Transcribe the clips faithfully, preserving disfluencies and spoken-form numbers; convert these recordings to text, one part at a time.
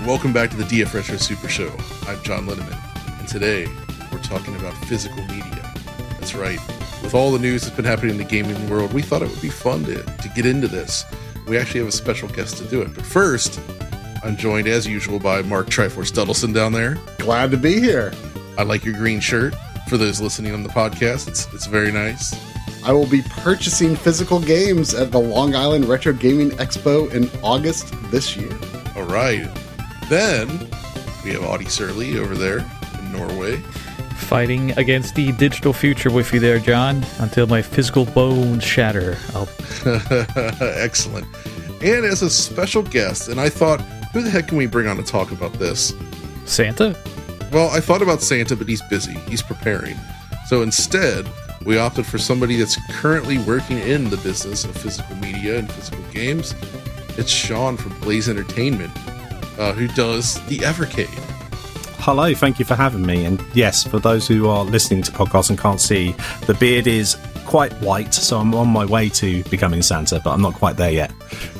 welcome back to the D F Retro Super Show. I'm John Linneman, and today we're talking about physical media. That's right. With all the news that's been happening in the gaming world, we thought it would be fun to, to get into this. We actually have a special guest to do it. But first, I'm joined, as usual, by Mark Triforce Duddleson down there. Glad to be here. I like your green shirt. For those listening on the podcast, it's it's very nice. I will be purchasing physical games at the Long Island Retro Gaming Expo in August this year. All right. Then we have Audie Surley over there in Norway. Fighting against the digital future with you there, John, until my physical bones shatter. I'll... Excellent. And as a special guest, and I thought, who the heck can we bring on to talk about this? Santa? Well, I thought about Santa, but he's busy. He's preparing. So instead, we opted for somebody that's currently working in the business of physical media and physical games. It's Sean from Blaze Entertainment, uh, who does the Evercade. Hello, thank you for having me. And yes, for those who are listening to podcasts and can't see, the beard is quite white, so I'm on my way to becoming Santa, but I'm not quite there yet.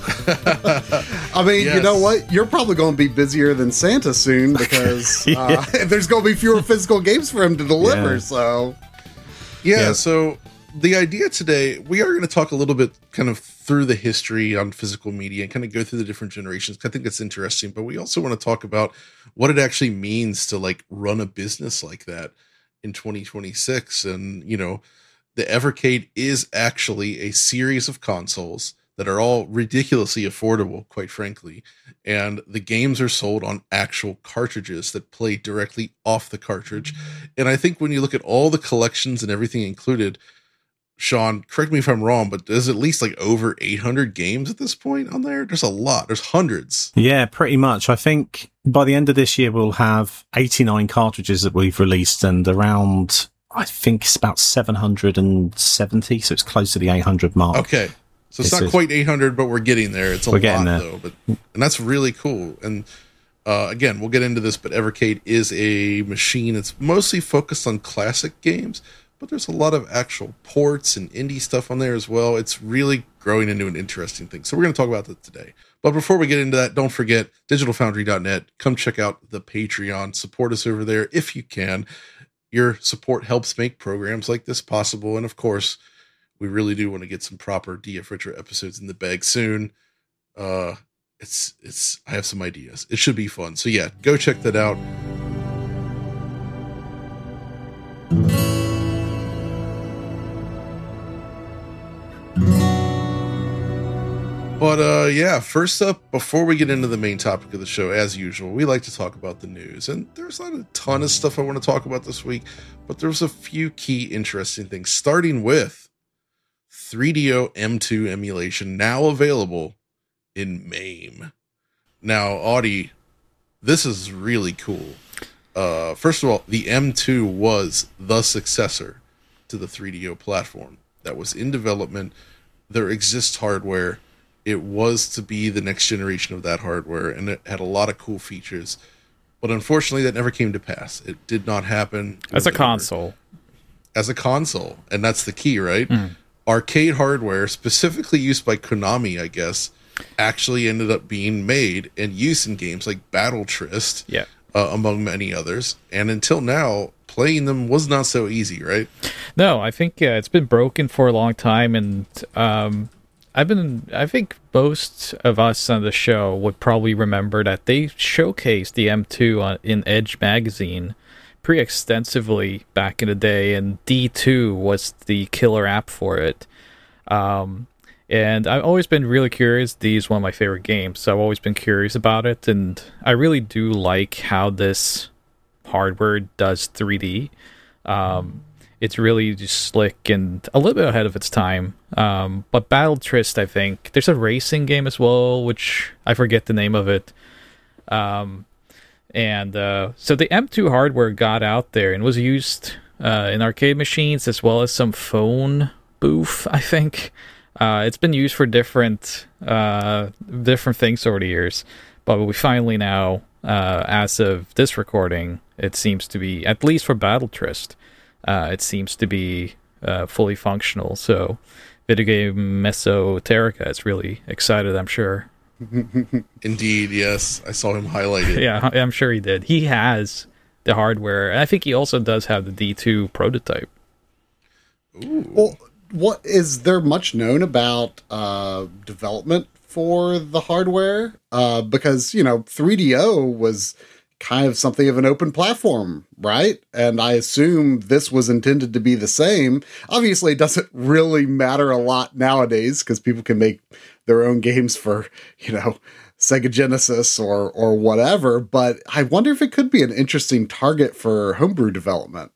I mean, Yes. You know what? You're probably going to be busier than Santa soon because uh, there's going to be fewer physical games for him to deliver. Yeah. So, Yeah, Yeah. so the idea today, we are going to talk a little bit kind of through the history on physical media and kind of go through the different generations. I think that's interesting, but we also want to talk about what it actually means to like run a business like that in twenty twenty-six. And, you know, the Evercade is actually a series of consoles that are all ridiculously affordable, quite frankly. And the games are sold on actual cartridges that play directly off the cartridge. And I think when you look at all the collections and everything included, Sean, correct me if I'm wrong, but there's at least like over eight hundred games at this point on there. There's a lot. There's hundreds. Yeah, pretty much. I think by the end of this year, we'll have eighty-nine cartridges that we've released and around, I think it's about seven hundred seventy. So it's close to the eight hundred mark. Okay. So it's This not is- quite eight hundred, but we're getting there. It's a We're lot getting there. though, but and that's really cool. And uh, again, we'll get into this, but Evercade is a machine that's mostly focused on classic games, but there's a lot of actual ports and indie stuff on there as well. It's really growing into an interesting thing. So we're going to talk about that today. But before we get into that, don't forget digital foundry dot net. Come check out the Patreon. Support us over there if you can. Your support helps make programs like this possible. And of course, we really do want to get some proper D F Retro episodes in the bag soon. Uh, it's, it's, I have some ideas. It should be fun. So yeah, go check that out. But uh, yeah, first up, before we get into the main topic of the show, as usual, we like to talk about the news. And there's not a ton of stuff I want to talk about this week, but there's a few key interesting things, starting with three D O M two emulation now available in MAME. Now, Audie, this is really cool. Uh, first of all, the M two was the successor to the three D O platform that was in development. There exists hardware. It was to be the next generation of that hardware, and it had a lot of cool features. But unfortunately, that never came to pass. It did not happen. As a console. As a console, and that's the key, right? Mm. Arcade hardware, specifically used by Konami, I guess, actually ended up being made and used in games like Battle Trist, Yeah. uh, among many others. And until now, playing them was not so easy, right? No, I think uh, it's been broken for a long time, and um, I've been. I think most of us on the show would probably remember that they showcased the M two on, in Edge magazine pretty extensively back in the day, and D two was the killer app for it. Um, and I've always been really curious. D is one of my favorite games, so I've always been curious about it, and I really do like how this hardware does three D. Um, it's really just slick and a little bit ahead of its time. Um, but Battle Trist, I think, there's a racing game as well, which I forget the name of it. Um, and uh, so the M two hardware got out there and was used uh, in arcade machines as well as some phone booth, I think. Uh, it's been used for different uh, different things over the years. But we finally now, uh, as of this recording, it seems to be, at least for Battle Trist, uh, it seems to be uh, fully functional. So Video Game Mesoterica is really excited, I'm sure. Indeed, yes. I saw him highlighted. Yeah, I'm sure he did. He has the hardware. And I think he also does have the D two prototype. Ooh. Well, what is there much known about uh, development for the hardware? Uh, because, you know, three D O was kind of something of an open platform, right? And I assume this was intended to be the same. Obviously, it doesn't really matter a lot nowadays because people can make their own games for, you know, Sega Genesis or or whatever. But I wonder if it could be an interesting target for homebrew development.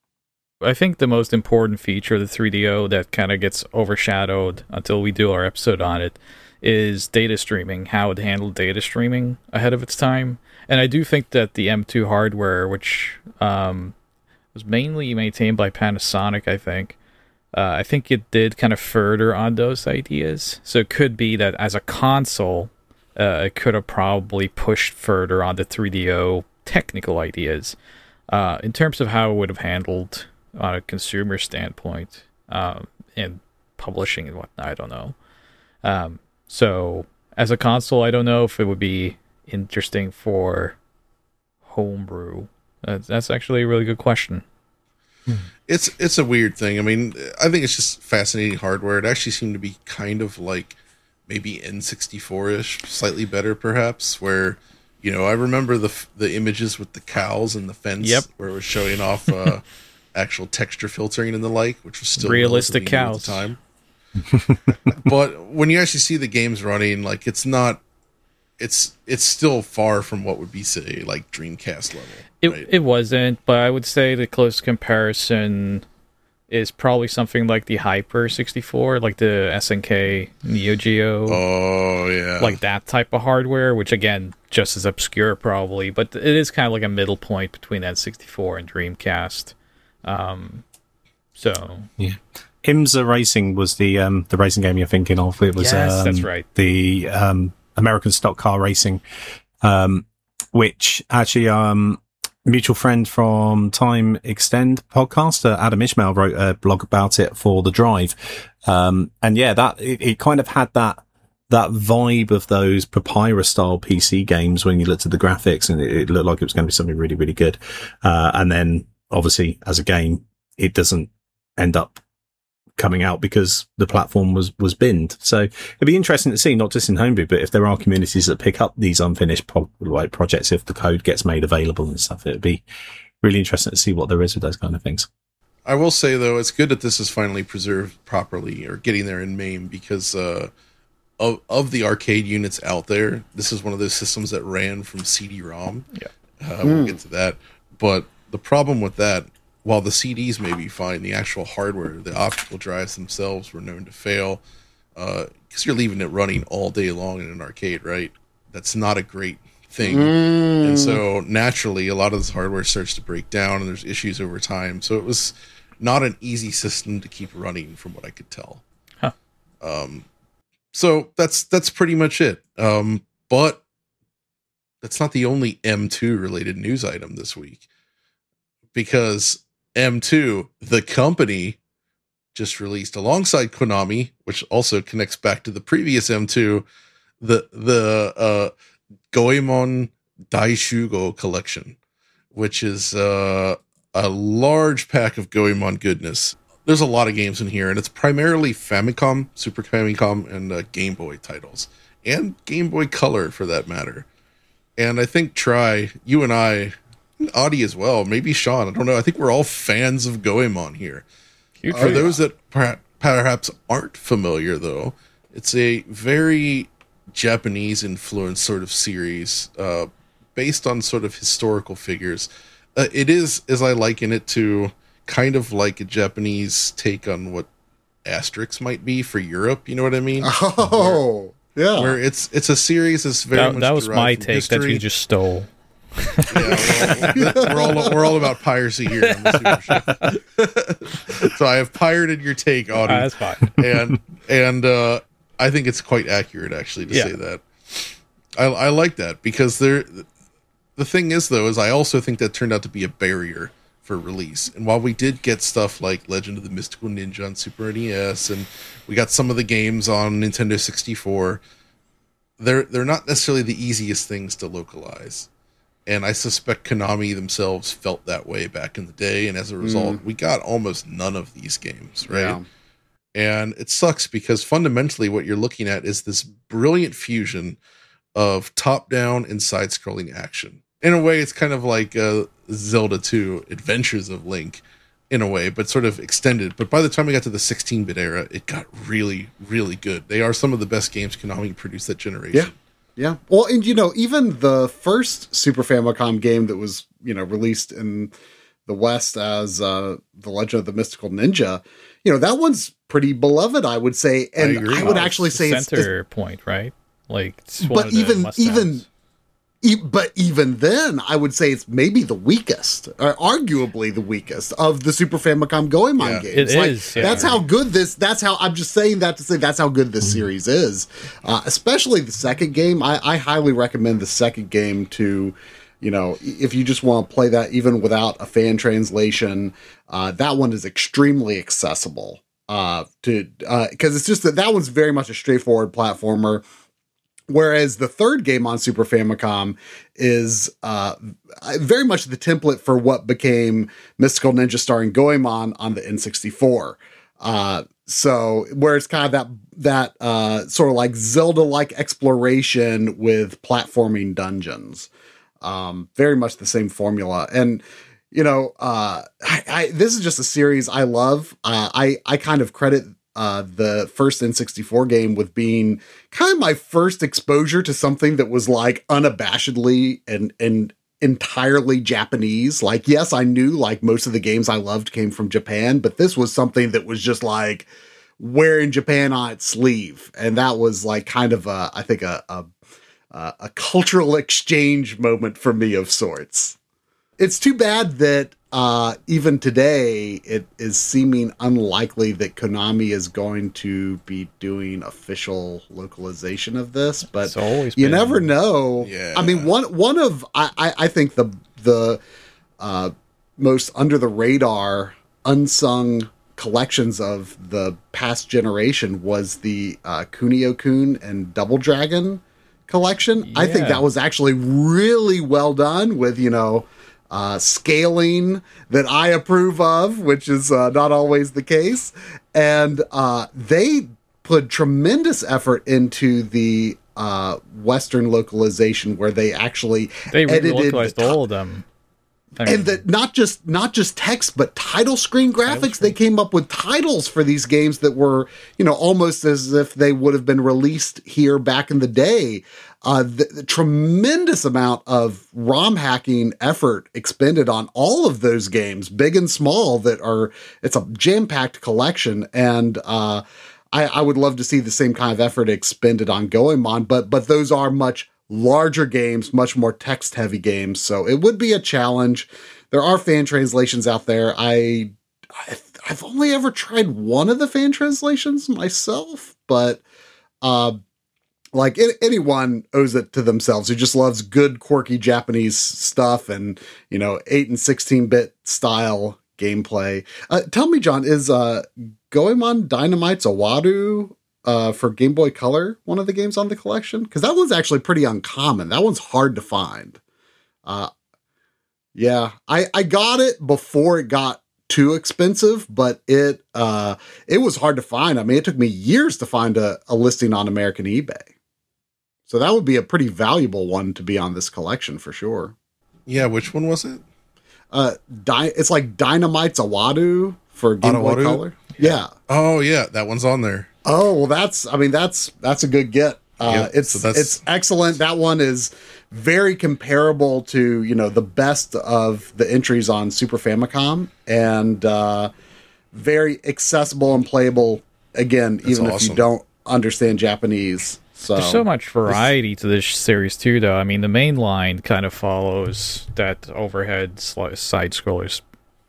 I think the most important feature of the three D O that kind of gets overshadowed until we do our episode on it is data streaming, how it handled data streaming ahead of its time. And I do think that the M two hardware, which um, was mainly maintained by Panasonic, I think, uh, I think it did kind of further on those ideas. So it could be that as a console, uh, it could have probably pushed further on the three D O technical ideas. Uh, in terms of how it would have handled on a consumer standpoint, um, and publishing and whatnot, I don't know. Um, so as a console, I don't know if it would be interesting for homebrew. That's, that's actually a really good question. It's it's a weird thing. I mean, I think it's just fascinating hardware. It actually seemed to be kind of like maybe N sixty-four-ish, slightly better perhaps, where, you know, I remember the the images with the cows and the fence, yep. where it was showing off uh, actual texture filtering and the like, which was still realistic cows cows. at the time. But when you actually see the games running, like, it's not, it's it's still far from what would be, say, like Dreamcast level. It right? it wasn't, but I would say the close comparison is probably something like the Hyper sixty-four, like the S N K Neo Geo. Oh yeah, like that type of hardware, which again, just as obscure probably, but it is kind of like a middle point between N sixty-four and Dreamcast. Um, so yeah. IMSA Racing was the um, the racing game you're thinking of. It was yes, um, that's right. The um, American Stock Car Racing, um, which actually um, a mutual friend from Time Extend podcast, uh, Adam Ishmael, wrote a blog about it for The Drive, um, and yeah, that it, it kind of had that that vibe of those Papyrus style P C games when you looked at the graphics, and it, it looked like it was going to be something really really good. Uh, and then obviously as a game, it doesn't end up coming out because the platform was was binned. So it'd be interesting to see, not just in homebrew, but if there are communities that pick up these unfinished pro- like projects, if the code gets made available and stuff, it'd be really interesting to see what there is with those kind of things. I will say though, it's good that this is finally preserved properly, or getting there in MAME, because uh, of of the arcade units out there, this is one of those systems that ran from C D ROM. Yeah, uh, we'll mm. get to that. But the problem with that, while the C Ds may be fine, the actual hardware, the optical drives themselves were known to fail, because uh, you're leaving it running all day long in an arcade, right? That's not a great thing. Mm. And so naturally, a lot of this hardware starts to break down, and there's issues over time. So it was not an easy system to keep running, from what I could tell. Huh. Um, so that's that's pretty much it. Um, but that's not the only M two related news item this week, because M two, the company, just released alongside Konami, which also connects back to the previous M two, the the uh, Goemon Daishugo collection, which is uh, a large pack of Goemon goodness. There's a lot of games in here, and it's primarily Famicom, Super Famicom, and uh, Game Boy titles, and Game Boy Color for that matter. And I think Tri, you and I, Audie as well, maybe Sean, I don't know, I think we're all fans of Goemon here. Huge For those that per- perhaps aren't familiar, though, it's a very Japanese influenced sort of series, uh, based on sort of historical figures. Uh, it is, as I liken it to, kind of like a Japanese take on what Asterix might be for Europe, you know what I mean? Oh, where, yeah. Where it's it's a series that's very that, much that was my from take history. that you just stole. Yeah, we're all, we're all we're all about piracy here on the Super Show. So I have pirated your take, Audie. Ah, that's fine. and and uh, I think it's quite accurate, actually, to Yeah. say that. I, I like that, because there. The thing is, though, is I also think that turned out to be a barrier for release. And while we did get stuff like Legend of the Mystical Ninja on Super N E S, and we got some of the games on Nintendo sixty-four, they're they're not necessarily the easiest things to localize. And I suspect Konami themselves felt that way back in the day, and as a result, mm. we got almost none of these games, right? Yeah. And it sucks because fundamentally what you're looking at is this brilliant fusion of top-down and side-scrolling action. In a way, it's kind of like uh, Zelda two, Adventures of Link, in a way, but sort of extended. But by the time we got to the sixteen-bit era, it got really, really good. They are some of the best games Konami produced that generation. Yeah. Yeah. Well, and, you know, even the first Super Famicom game that was, you know, released in the West as uh, The Legend of the Mystical Ninja, you know, that one's pretty beloved, I would say. And I, agree. I would oh, actually say it's center it's, point, right? Like, it's but even, even, e- but even then, I would say it's maybe the weakest, or arguably the weakest of the Super Famicom Goemon yeah, games. It like, is. Yeah. That's how good this. That's how I'm just saying that to say that's how good this series is. Uh, especially the second game. I, I highly recommend the second game to, you know, if you just want to play that even without a fan translation. Uh, that one is extremely accessible. Uh, to because uh, it's just that that one's very much a straightforward platformer. Whereas the third game on Super Famicom is uh, very much the template for what became Mystical Ninja starring Goemon on the N sixty-four. Uh, so where it's kind of that that uh, sort of like Zelda-like exploration with platforming dungeons. Um, very much the same formula. And, you know, uh, I, I, this is just a series I love. Uh, I, I kind of credit Uh, the first N sixty-four game with being kind of my first exposure to something that was like unabashedly and and entirely Japanese. Like, yes, I knew like most of the games I loved came from Japan, but this was something that was just like wearing Japan on its sleeve, and that was like kind of a I think a a, a cultural exchange moment for me of sorts. It's too bad that uh, even today it is seeming unlikely that Konami is going to be doing official localization of this, but you been. never know. Yeah. I mean, one one of I, I, I think the the uh, most under the radar unsung collections of the past generation was the uh, Kunio-kun and Double Dragon collection. Yeah. I think that was actually really well done with, you know, Uh, scaling that I approve of, which is uh, not always the case. And uh, they put tremendous effort into the uh, Western localization where they actually they localized all of them. I mean, and that not just not just text, but title screen graphics. Title screen. They came up with titles for these games that were, you know, almost as if they would have been released here back in the day. Uh, the, the tremendous amount of ROM hacking effort expended on all of those games, big and small, that are, it's a jam-packed collection. And uh, I, I would love to see the same kind of effort expended on Goemon, but, but those are much larger games, much more text-heavy games. So it would be a challenge. There are fan translations out there. I, I I've only ever tried one of the fan translations myself, but uh, like it, anyone owes it to themselves who just loves good, quirky Japanese stuff and, you know, eight and sixteen bit style gameplay. Uh, tell me, John, is uh, Goemon Dynamite's Awadu uh, for Game Boy Color one of the games on the collection? Because that one's actually pretty uncommon. That one's hard to find. Uh, yeah, I, I got it before it got too expensive, but it uh, it was hard to find. I mean, it took me years to find a, a listing on American eBay. So that would be a pretty valuable one to be on this collection for sure. Yeah, which one was it? Uh, Di- it's like Dynamite's Awadu for Game Boy Awadu? Color. Yeah. Oh yeah, that one's on there. Oh well, that's. I mean, that's that's a good get. Uh, yep, it's so it's excellent. That one is very comparable to, you know, the best of the entries on Super Famicom, and uh, very accessible and playable. Again, that's even awesome. If you don't understand Japanese. So there's so much variety to this series too, though. I mean, the main line kind of follows that overhead side scrollers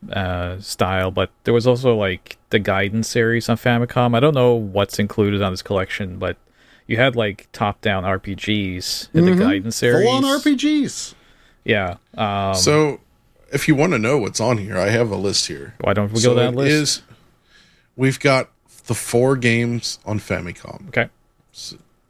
uh, style, but there was also like the Gaiden series on Famicom. I don't know what's included on this collection, but you had like top-down R P Gs in mm-hmm. the Gaiden series. Full-on R P Gs. Yeah. Um, so, if you want to know what's on here, I have a list here. Why don't we so go down the list? Is, we've got the four games on Famicom. Okay. So,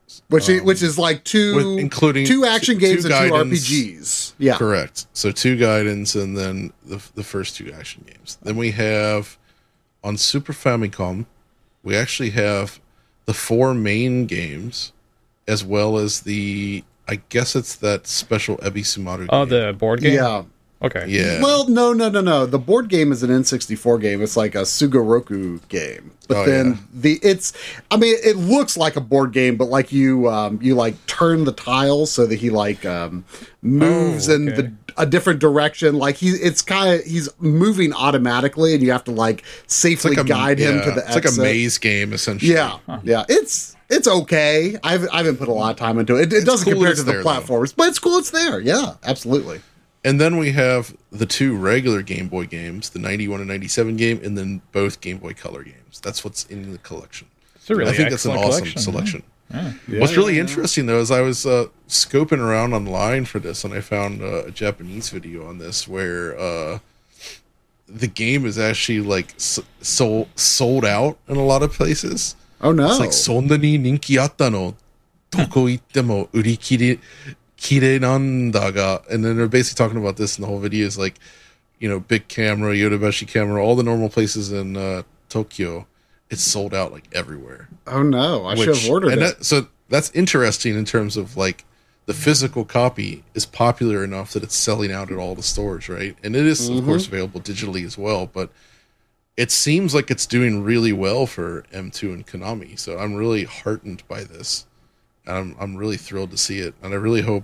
which um, which is like two, with, including two action two, games two and two Gaidens. R P Gs. Yeah, Correct. So two Gaidens and then the the first two action games. Then we have on Super Famicom, we actually have the four main games, as well as the I guess it's that special Ebisumaru Oh, game. the board game? yeah. Okay. Yeah. Well, no, no, no, no. The board game is an N sixty-four game. It's like a Sugoroku game. But Oh, then yeah. the it's I mean, it looks like a board game, but like you um you like turn the tiles so that he like um moves Oh, in okay. the a different direction. Like he it's kind of he's moving automatically and you have to like It's safely like a, guide him yeah, to the It's like a exit. maze game essentially. Yeah, yeah. It's it's okay. I've I haven't put a lot of time into it. It, it doesn't cool compare it's to the there, though. platforms, but it's cool. It's there. Yeah, absolutely. And then we have the two regular Game Boy games, the ninety-one and ninety-seven game, and then both Game Boy Color games. That's what's in the collection. It's a really I think that's an excellent awesome collection, selection. Yeah. Yeah, What's really yeah, interesting though is I was uh, scoping around online for this, and I found uh, a Japanese video on this where uh, the game is actually like s- sold sold out in a lot of places. Oh no! It's like そんなに人気あったのどこ行っても売り切れきれなんだが and then they're basically talking about this in the whole video is like, you know, big camera, Yodobashi camera, all the normal places in uh, Tokyo, it's sold out like everywhere. Oh no! I should Which- have ordered and it. that, so that's interesting in terms of like the physical copy is popular enough that it's selling out at all the stores, right? And it is, of course, available digitally as well, but it seems like it's doing really well for M two and Konami. So I'm really heartened by this. And I'm, I'm really thrilled to see it. And I really hope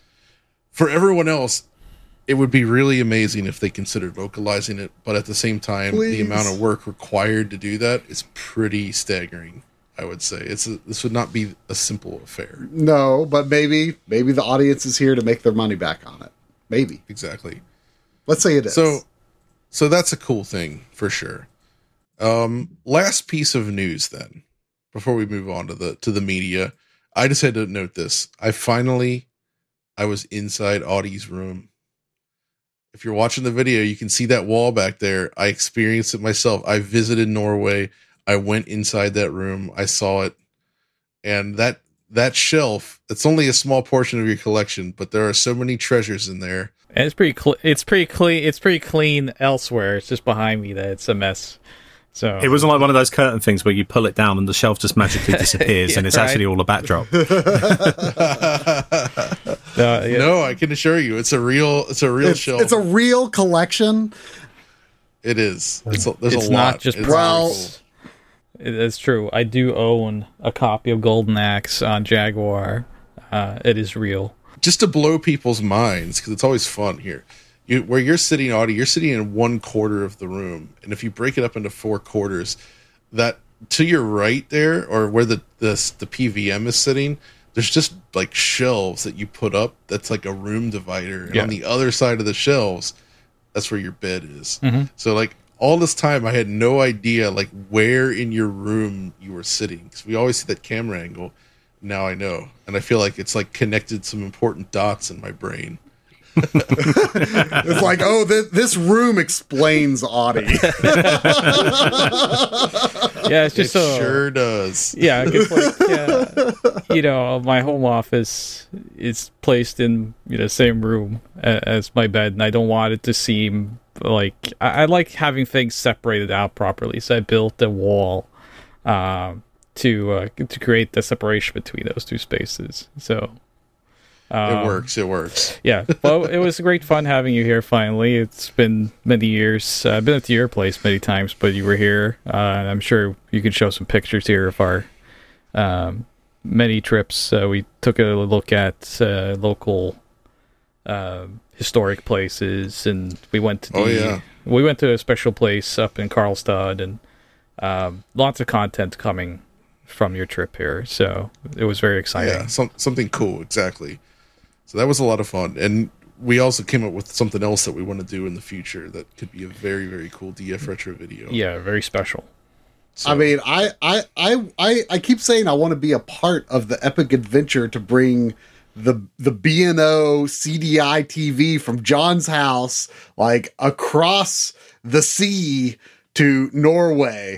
for everyone else, it would be really amazing if they considered localizing it. But at the same time, Please. the amount of work required to do that is pretty staggering. I would say it's a, this would not be a simple affair. No, but maybe maybe the audience is here to make their money back on it. Maybe. Exactly. Let's say it is. So, so that's a cool thing for sure. Um, last piece of news then, before we move on to the to the media, I just had to note this. I finally, I was inside Audie's room. If you're watching the video, you can see that wall back there. I experienced it myself. I visited Norway. I went inside that room. I saw it, and that that shelf. It's only a small portion of your collection, but there are so many treasures in there. And it's pretty cl- it's pretty clean it's pretty clean elsewhere. It's just behind me that it's a mess. So It wasn't like one of those curtain things where you pull it down and the shelf just magically disappears Yeah, and it's right. actually all a backdrop. uh, yeah. No, I can assure you, it's a real, it's a real it's, shelf. it's a real collection. It is. It's a, there's It's a not lot. just It's Well- very It is true. I do own a copy of Golden Axe on Jaguar. Uh, it is real. just to blow people's minds, because it's always fun here. You, where you're sitting, Audie, you're sitting in one quarter of the room, and if you break it up into four quarters, that to your right there, or where the the, the P V M is sitting, there's just like shelves that you put up. That's like a room divider, and Yeah. on the other side of the shelves, that's where your bed is. Mm-hmm. So like all this time, I had no idea like where in your room you were sitting, because we always see that camera angle. Now I know, and I feel like it's like connected some important dots in my brain. It's like, oh, th- this room explains Audie. Yeah, it's just it so sure does. yeah, it's like yeah, you know, my home office is placed in you know same room a- as my bed, and I don't want it to seem like I, I like having things separated out properly. So I built a wall um, to uh, to create the separation between those two spaces. So. It um, works. It works. Yeah, well, it was great fun having you here finally. It's been many years. Uh, I've been at your place many times, but you were here. Uh, and I'm sure you can show some pictures here of our um, many trips. Uh, we took a look at uh, local uh, historic places, and we went to the, Oh, yeah. we went to a special place up in Karlstad, and um, lots of content coming from your trip here. So it was very exciting. Yeah, some, something cool. Exactly. So that was a lot of fun, and we also came up with something else that we want to do in the future that could be a very, very cool D F retro video. Yeah, very special. So, I mean, I, I, I, I, I keep saying I want to be a part of the epic adventure to bring the the B and O C D I T V from John's house, like across the sea to Norway.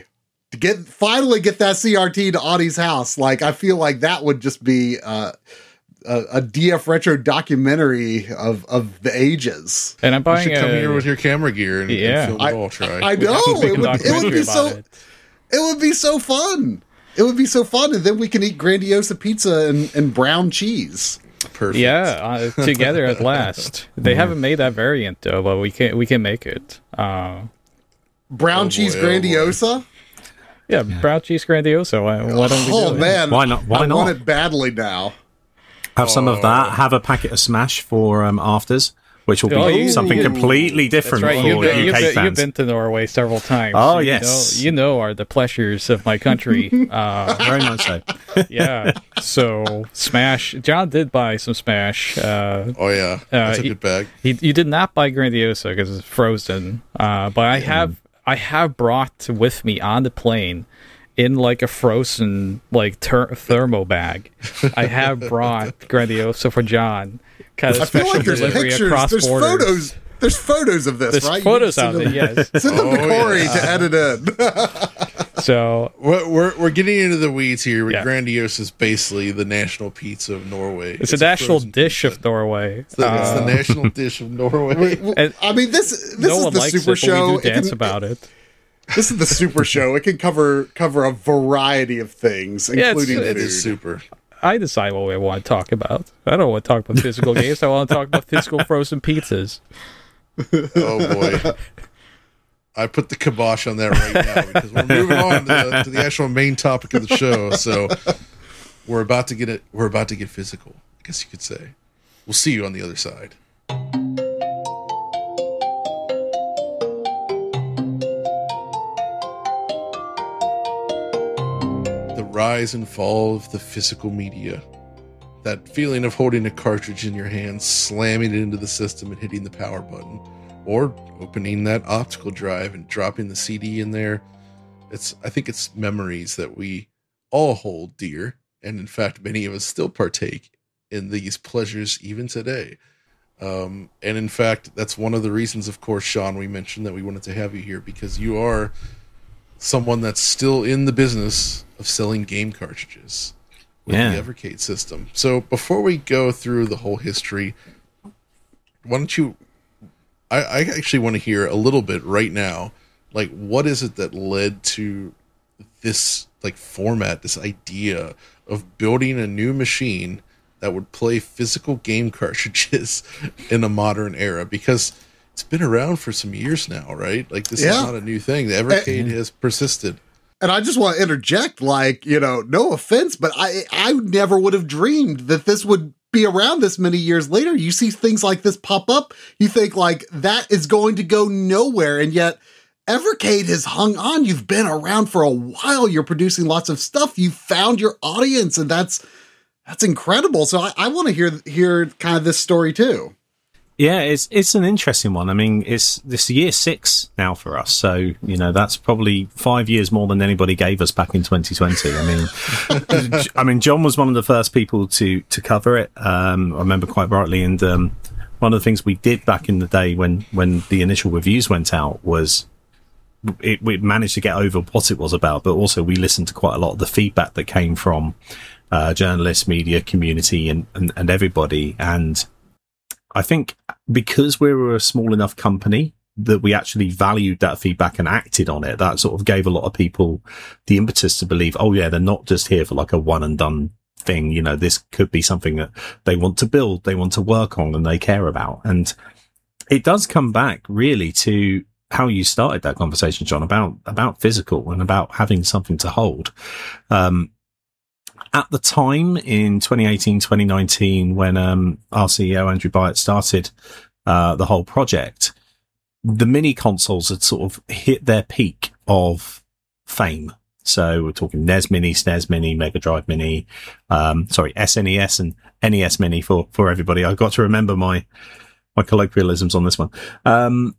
to get finally get that C R T to Audie's house. Like, I feel like that would just be uh, a, a D F Retro documentary of, of the ages. And I'm You buying should come a, here with your camera gear and, Yeah. and film it all. Try. I know Make a it would, it would documentary be about so it. it would be so fun. It would be so fun, and then we can eat Grandiosa pizza and, and brown cheese. Perfect. Yeah, uh, together at last. They haven't made that variant though, but we can we can make it. Uh, Brown Oh, cheese boy, oh, boy. Grandiosa. yeah, brown cheese grandioso. Why, why don't we Oh do it? man, Why not? Why I not? want it badly now. Have some of that. Have a packet of Smash for um, afters, which will be Oh, you- something you- completely That's different right. for You've been, U K you've, been, fans. you've been to Norway several times. Oh, You yes. know, you know are the pleasures of my country. Uh, Very much so. yeah. So Smash. John did buy some Smash. Uh, Oh yeah, that's a he- good bag. He you did not buy Grandiosa because it's frozen. Uh, but I have I have brought with me on the plane in like a frozen like ter- thermo bag. I have brought Grandiosa for John. Kind of I feel special like there's delivery pictures, across there's borders. photos, there's photos of this, There's right? You photos need to of send it. them- Yes. Send them Oh, to Corey yeah. to edit in. So We're, we're we're getting into the weeds here. But Yeah. Grandiosa is basically the national pizza of Norway. it's, a national frozen dish pizza. of Norway. It's the, it's the Uh, national dish of Norway. And I mean, this this no is one the likes super it, show. but we do It dance can- about it. This is the super show. It can cover cover a variety of things, Yeah, it's- including It food. is super. I decide what I want to talk about. I don't want to talk about physical games. I want to talk about physical frozen pizzas. Oh boy. I put the kibosh on that right now because we're moving on to the, to the actual main topic of the show. So we're about to get it. We're about to get physical, I guess you could say. We'll see you on the other side. The rise and fall of the physical media. That feeling of holding a cartridge in your hand, slamming it into the system and hitting the power button, or opening that optical drive and dropping the C D in there. It's, I think it's memories that we all hold dear. And in fact, many of us still partake in these pleasures even today. Um, and in fact, that's one of the reasons, of course, Sean, we mentioned that we wanted to have you here because you are someone that's still in the business of selling game cartridges with Yeah. the Evercade system. So before we go through the whole history, why don't you, I, I actually want to hear a little bit right now, like what is it that led to this like format, this idea of building a new machine that would play physical game cartridges in a modern era? Because it's been around for some years now, right? Like this Yeah. is not a new thing. The Evercade has persisted. And I just want to interject, like, you know, no offense, but I I never would have dreamed that this would be around this many years later. You see things like this pop up, you think like that is going to go nowhere, and yet Evercade has hung on. You've been around for a while. You're producing lots of stuff. You found your audience, and that's that's incredible. So I, I want to hear hear kind of this story too. Yeah, it's it's an interesting one. I mean, it's this year six now for us, so you know that's probably five years more than anybody gave us back in twenty twenty. I mean, I mean, John was one of the first people to to cover it. Um, I remember quite rightly, and um, one of the things we did back in the day when when the initial reviews went out was it, we managed to get over what it was about, but also we listened to quite a lot of the feedback that came from uh, journalists, media, community, and, and and everybody, and I think because we were a small enough company that we actually valued that feedback and acted on it, that sort of gave a lot of people the impetus to believe, oh yeah, they're not just here for like a one and done thing. You know, this could be something that they want to build, they want to work on, and they care about. And it does come back really to how you started that conversation, John, about, about physical and about having something to hold. Um, At the time in twenty eighteen, twenty nineteen, when um, our C E O, Andrew Byatt, started uh, the whole project, the mini consoles had sort of hit their peak of fame. So we're talking N E S Mini, S N E S Mini, Mega Drive Mini, um, sorry, S N E S and N E S Mini for, for everybody. I've got to remember my, my colloquialisms on this one. Um,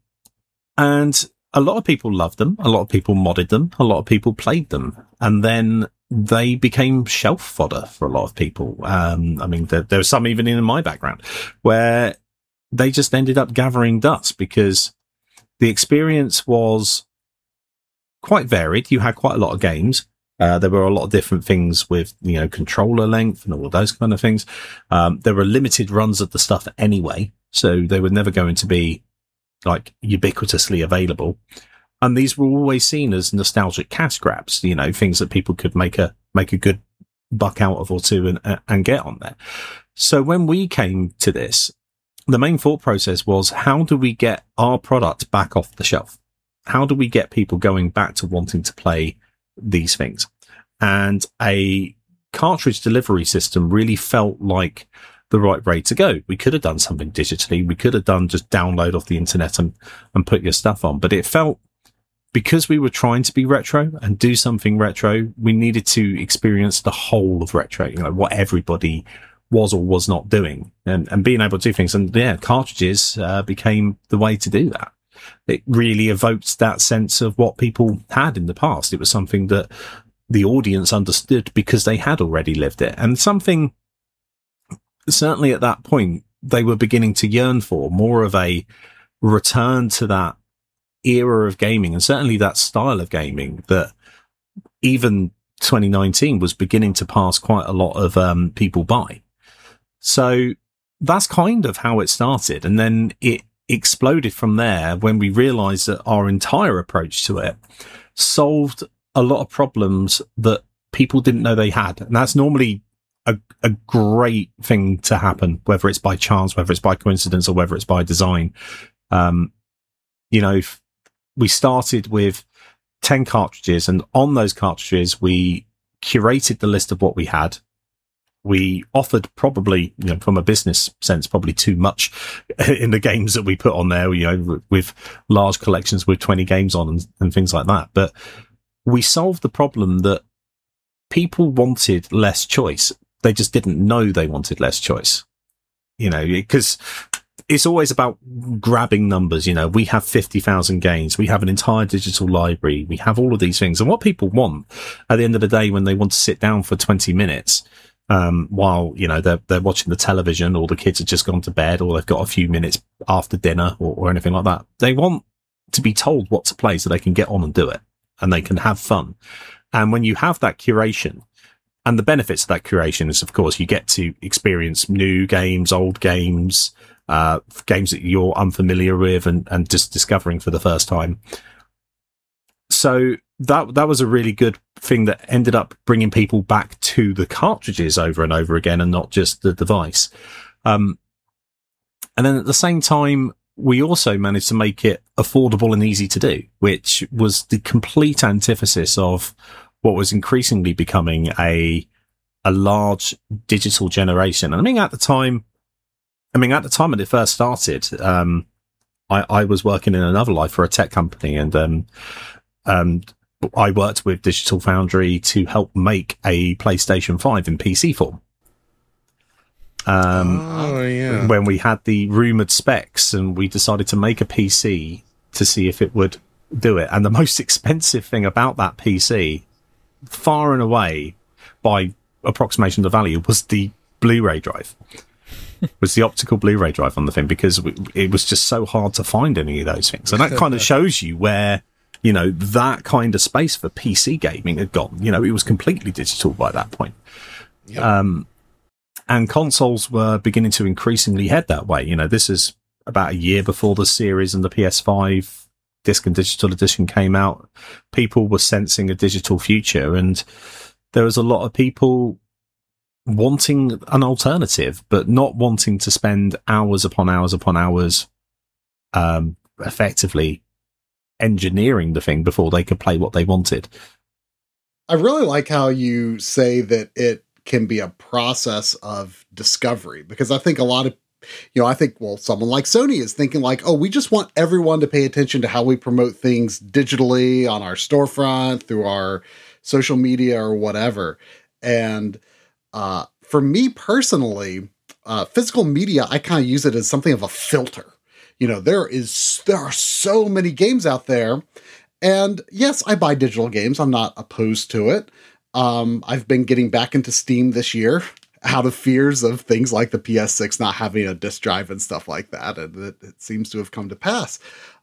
and a lot of people loved them. A lot of people modded them. A lot of people played them. And then they became shelf fodder for a lot of people. Um, I mean, there, there was some even in my background where they just ended up gathering dust because the experience was quite varied. You had quite a lot of games. Uh, there were a lot of different things with, you know, controller length and all of those kind of things. Um, there were limited runs of the stuff anyway, so they were never going to be like ubiquitously available. And these were always seen as nostalgic cash grabs, you know, things that people could make a make a good buck out of or two and and get on there. So when we came to this, the main thought process was, how do we get our product back off the shelf? How do we get people going back to wanting to play these things? And a cartridge delivery system really felt like the right way to go. We could have done something digitally. We could have done just download off the internet and, and put your stuff on. But it felt, because we were trying to be retro and do something retro, we needed to experience the whole of retro, you know, what everybody was or was not doing, and, and being able to do things. And yeah, cartridges uh, became the way to do that. It really evoked that sense of what people had in the past. It was something that the audience understood because they had already lived it, and something certainly at that point they were beginning to yearn for, more of a return to that era of gaming, and certainly that style of gaming that even twenty nineteen was beginning to pass quite a lot of um, people by. So that's kind of how it started. And then it exploded from there when we realized that our entire approach to it solved a lot of problems that people didn't know they had. And that's normally a, a great thing to happen, whether it's by chance, whether it's by coincidence, or whether it's by design. Um, you know, we started with ten cartridges, and on those cartridges, we curated the list of what we had. We offered probably, you know, from a business sense, probably too much in the games that we put on there, you know, with large collections with twenty games on and, and things like that. But we solved the problem that people wanted less choice. They just didn't know they wanted less choice, you know, because it's always about grabbing numbers. You know, we have fifty thousand games. We have an entire digital library. We have all of these things. And what people want at the end of the day, when they want to sit down for twenty minutes, um, while, you know, they're, they're watching the television, or the kids have just gone to bed, or they've got a few minutes after dinner, or, or anything like that, they want to be told what to play so they can get on and do it, and they can have fun. And when you have that curation, and the benefits of that curation is, of course, you get to experience new games, old games, uh, games that you're unfamiliar with, and, and just discovering for the first time. So that, that was a really good thing that ended up bringing people back to the cartridges over and over again, and not just the device. Um, and then at the same time, we also managed to make it affordable and easy to do, which was the complete antithesis of what was increasingly becoming a, a large digital generation. And I mean, at the time, I mean, at the time when it first started, um, I, I was working in another life for a tech company, and, um, um, I worked with Digital Foundry to help make a PlayStation five in P C form. Um, oh, yeah. When we had the rumored specs, and we decided to make a P C to see if it would do it. And the most expensive thing about that P C, far and away, by approximation of the value, was the Blu-ray drive. was the optical Blu-ray drive on the thing, because it was just so hard to find any of those things. And that kind of shows you where, you know, that kind of space for P C gaming had gone. You know, it was completely digital by that point. Yep. Um, and consoles were beginning to increasingly head that way. You know, this is about a year before the series and the P S five disc and digital edition came out. People were sensing a digital future, and there was a lot of people wanting an alternative, but not wanting to spend hours upon hours upon hours, um, effectively engineering the thing before they could play what they wanted. I really like how you say that it can be a process of discovery, because I think a lot of, you know, I think, well, someone like Sony is thinking like, oh, we just want everyone to pay attention to how we promote things digitally on our storefront, through our social media or whatever. And uh, for me personally, uh, physical media, I kind of use it as something of a filter. You know, there is, there are so many games out there. And yes, I buy digital games. I'm not opposed to it. Um, I've been getting back into Steam this year out of fears of things like the P S six not having a disk drive and stuff like that. And it, it seems to have come to pass.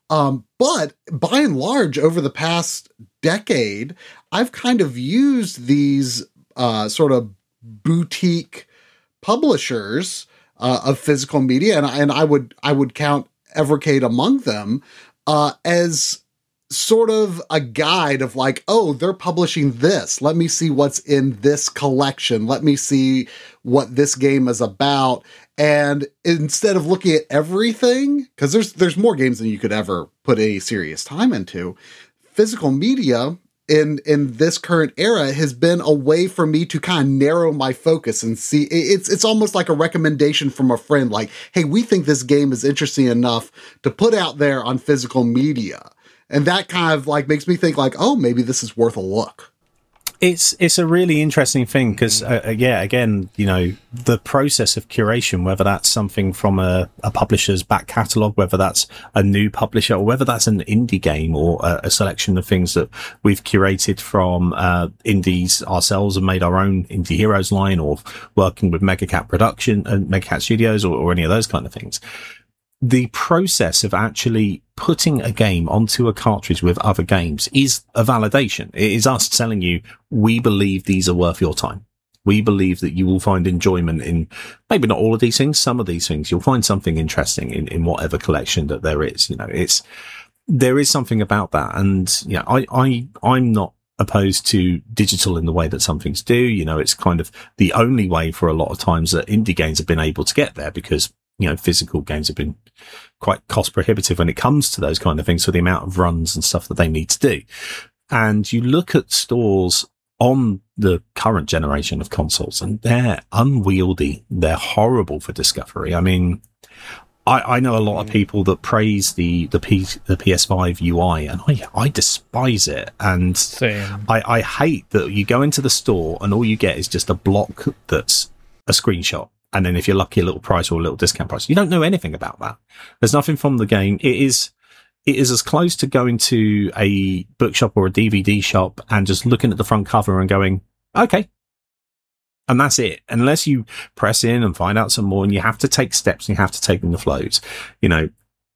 Um, but by and large, over the past decade, I've kind of used these uh, sort of boutique publishers uh, of physical media, and, and I would I would count Evercade among them, uh, as sort of a guide of like, oh, they're publishing this. Let me see what's in this collection. Let me see what this game is about. And instead of looking at everything, because there's there's more games than you could ever put any serious time into, physical media in in this current era has been a way for me to kind of narrow my focus and see. It's it's almost like a recommendation from a friend, like, hey, we think this game is interesting enough to put out there on physical media. And that kind of like makes me think like, oh, maybe this is worth a look. It's it's a really interesting thing because, uh, yeah, again, you know, the process of curation, whether that's something from a, a publisher's back catalogue, whether that's a new publisher, or whether that's an indie game or a, a selection of things that we've curated from uh, indies ourselves and made our own Indie Heroes line, or working with Megacat Production and uh, Megacat Studios, or, or any of those kind of things. The process of actually putting a game onto a cartridge with other games is a validation. It is us telling you, we believe these are worth your time. We believe that you will find enjoyment in maybe not all of these things, some of these things. You'll find something interesting in, in whatever collection that there is. You know, it's, there is something about that. And, you know, I, I, I'm not opposed to digital in the way that some things do. You know, it's kind of the only way for a lot of times that indie games have been able to get there, because, you know, physical games have been quite cost prohibitive when it comes to those kind of things for the amount of runs and stuff that they need to do. And you look at stores on the current generation of consoles and they're unwieldy. They're horrible for discovery. I mean, I, I know a lot of people that praise the, the P, the P S five U I, and I, I despise it. And Same. I, I hate that you go into the store and all you get is just a block that's a screenshot. And then if you're lucky, a little price or a little discount price. You don't know anything about that. There's nothing from the game. It is, it is as close to going to a bookshop or a D V D shop and just looking at the front cover and going, okay. And that's it. Unless you press in and find out some more, and you have to take steps and you have to take them the flows. You know,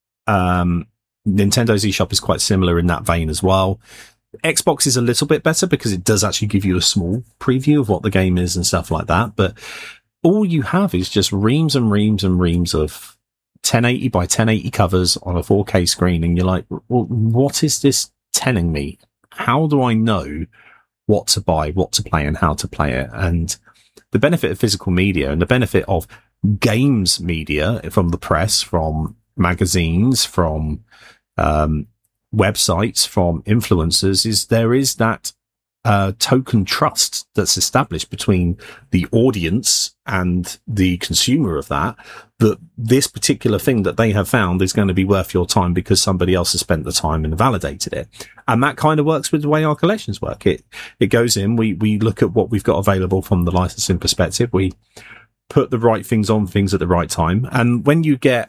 um, Nintendo's eShop is quite similar in that vein as well. Xbox is a little bit better because it does actually give you a small preview of what the game is and stuff like that. But all you have is just reams and reams and reams of ten eighty by ten eighty covers on a four K screen. And you're like, well, what is this telling me? How do I know what to buy, what to play, and how to play it? And the benefit of physical media and the benefit of games media from the press, from magazines, from um, websites, from influencers is there is that Uh, token trust that's established between the audience and the consumer of that, that this particular thing that they have found is going to be worth your time because somebody else has spent the time and validated it. And that kind of works with the way our collections work. It, it goes in, we, we look at what we've got available from the licensing perspective. We put the right things on things at the right time. And when you get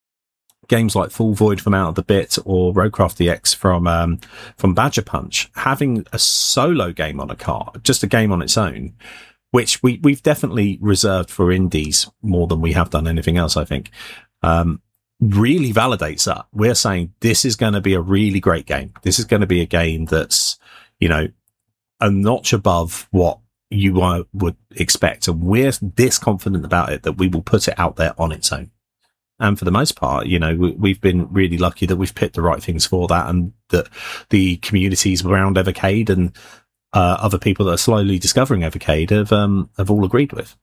games like Full Void from Out of the Bit or Roadcraft D X from um, from Badger Punch, having a solo game on a cart, just a game on its own, which we, we've definitely reserved for indies more than we have done anything else, I think, um, really validates that. We're saying this is going to be a really great game. This is going to be a game that's, you know, a notch above what you uh, would expect. And we're this confident about it that we will put it out there on its own. And for the most part, you know, we, we've been really lucky that we've picked the right things for that, and that the communities around Evercade and uh, other people that are slowly discovering Evercade have um, have all agreed with.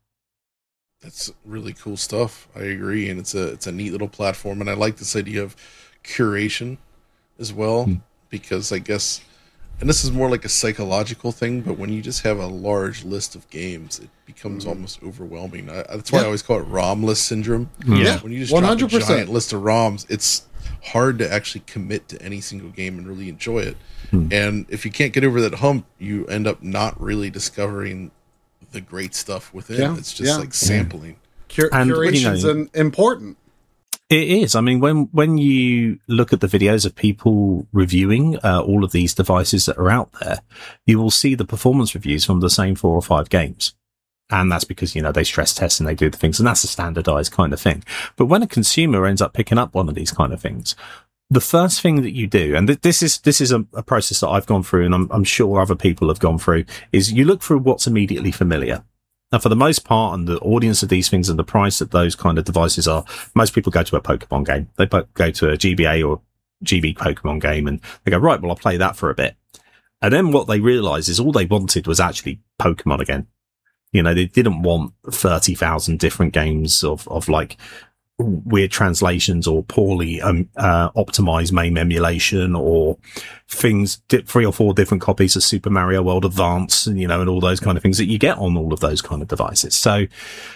That's really cool stuff. I agree, and it's a it's a neat little platform, and I like this idea of curation as well, mm. because I guess, and this is more like a psychological thing, but when you just have a large list of games, it becomes almost overwhelming. I, that's why yeah. I always call it ROM list syndrome. Yeah, when you just one hundred percent. drop a giant list of ROMs, it's hard to actually commit to any single game and really enjoy it. Hmm. And if you can't get over that hump, you end up not really discovering the great stuff within. Yeah. It's just yeah. like sampling. Cur- and, curation's you know, important. It is. I mean, when, when you look at the videos of people reviewing uh, all of these devices that are out there, you will see the performance reviews from the same four or five games. And that's because, you know, they stress test and they do the things, and that's a standardized kind of thing. But when a consumer ends up picking up one of these kind of things, the first thing that you do, and th- this is this is a, a process that I've gone through, and I'm, I'm sure other people have gone through, is you look for what's immediately familiar. Now, for the most part, and the audience of these things and the price that those kind of devices are, most people go to a Pokemon game. They po- go to a G B A or G B Pokemon game, and they go, right, well, I'll play that for a bit. And then what they realise is all they wanted was actually Pokemon again. You know, they didn't want thirty thousand different games of, of like weird translations or poorly um, uh, optimized MAME emulation or things, three or four different copies of Super Mario World Advance, and, you know, and all those kind of things that you get on all of those kind of devices. So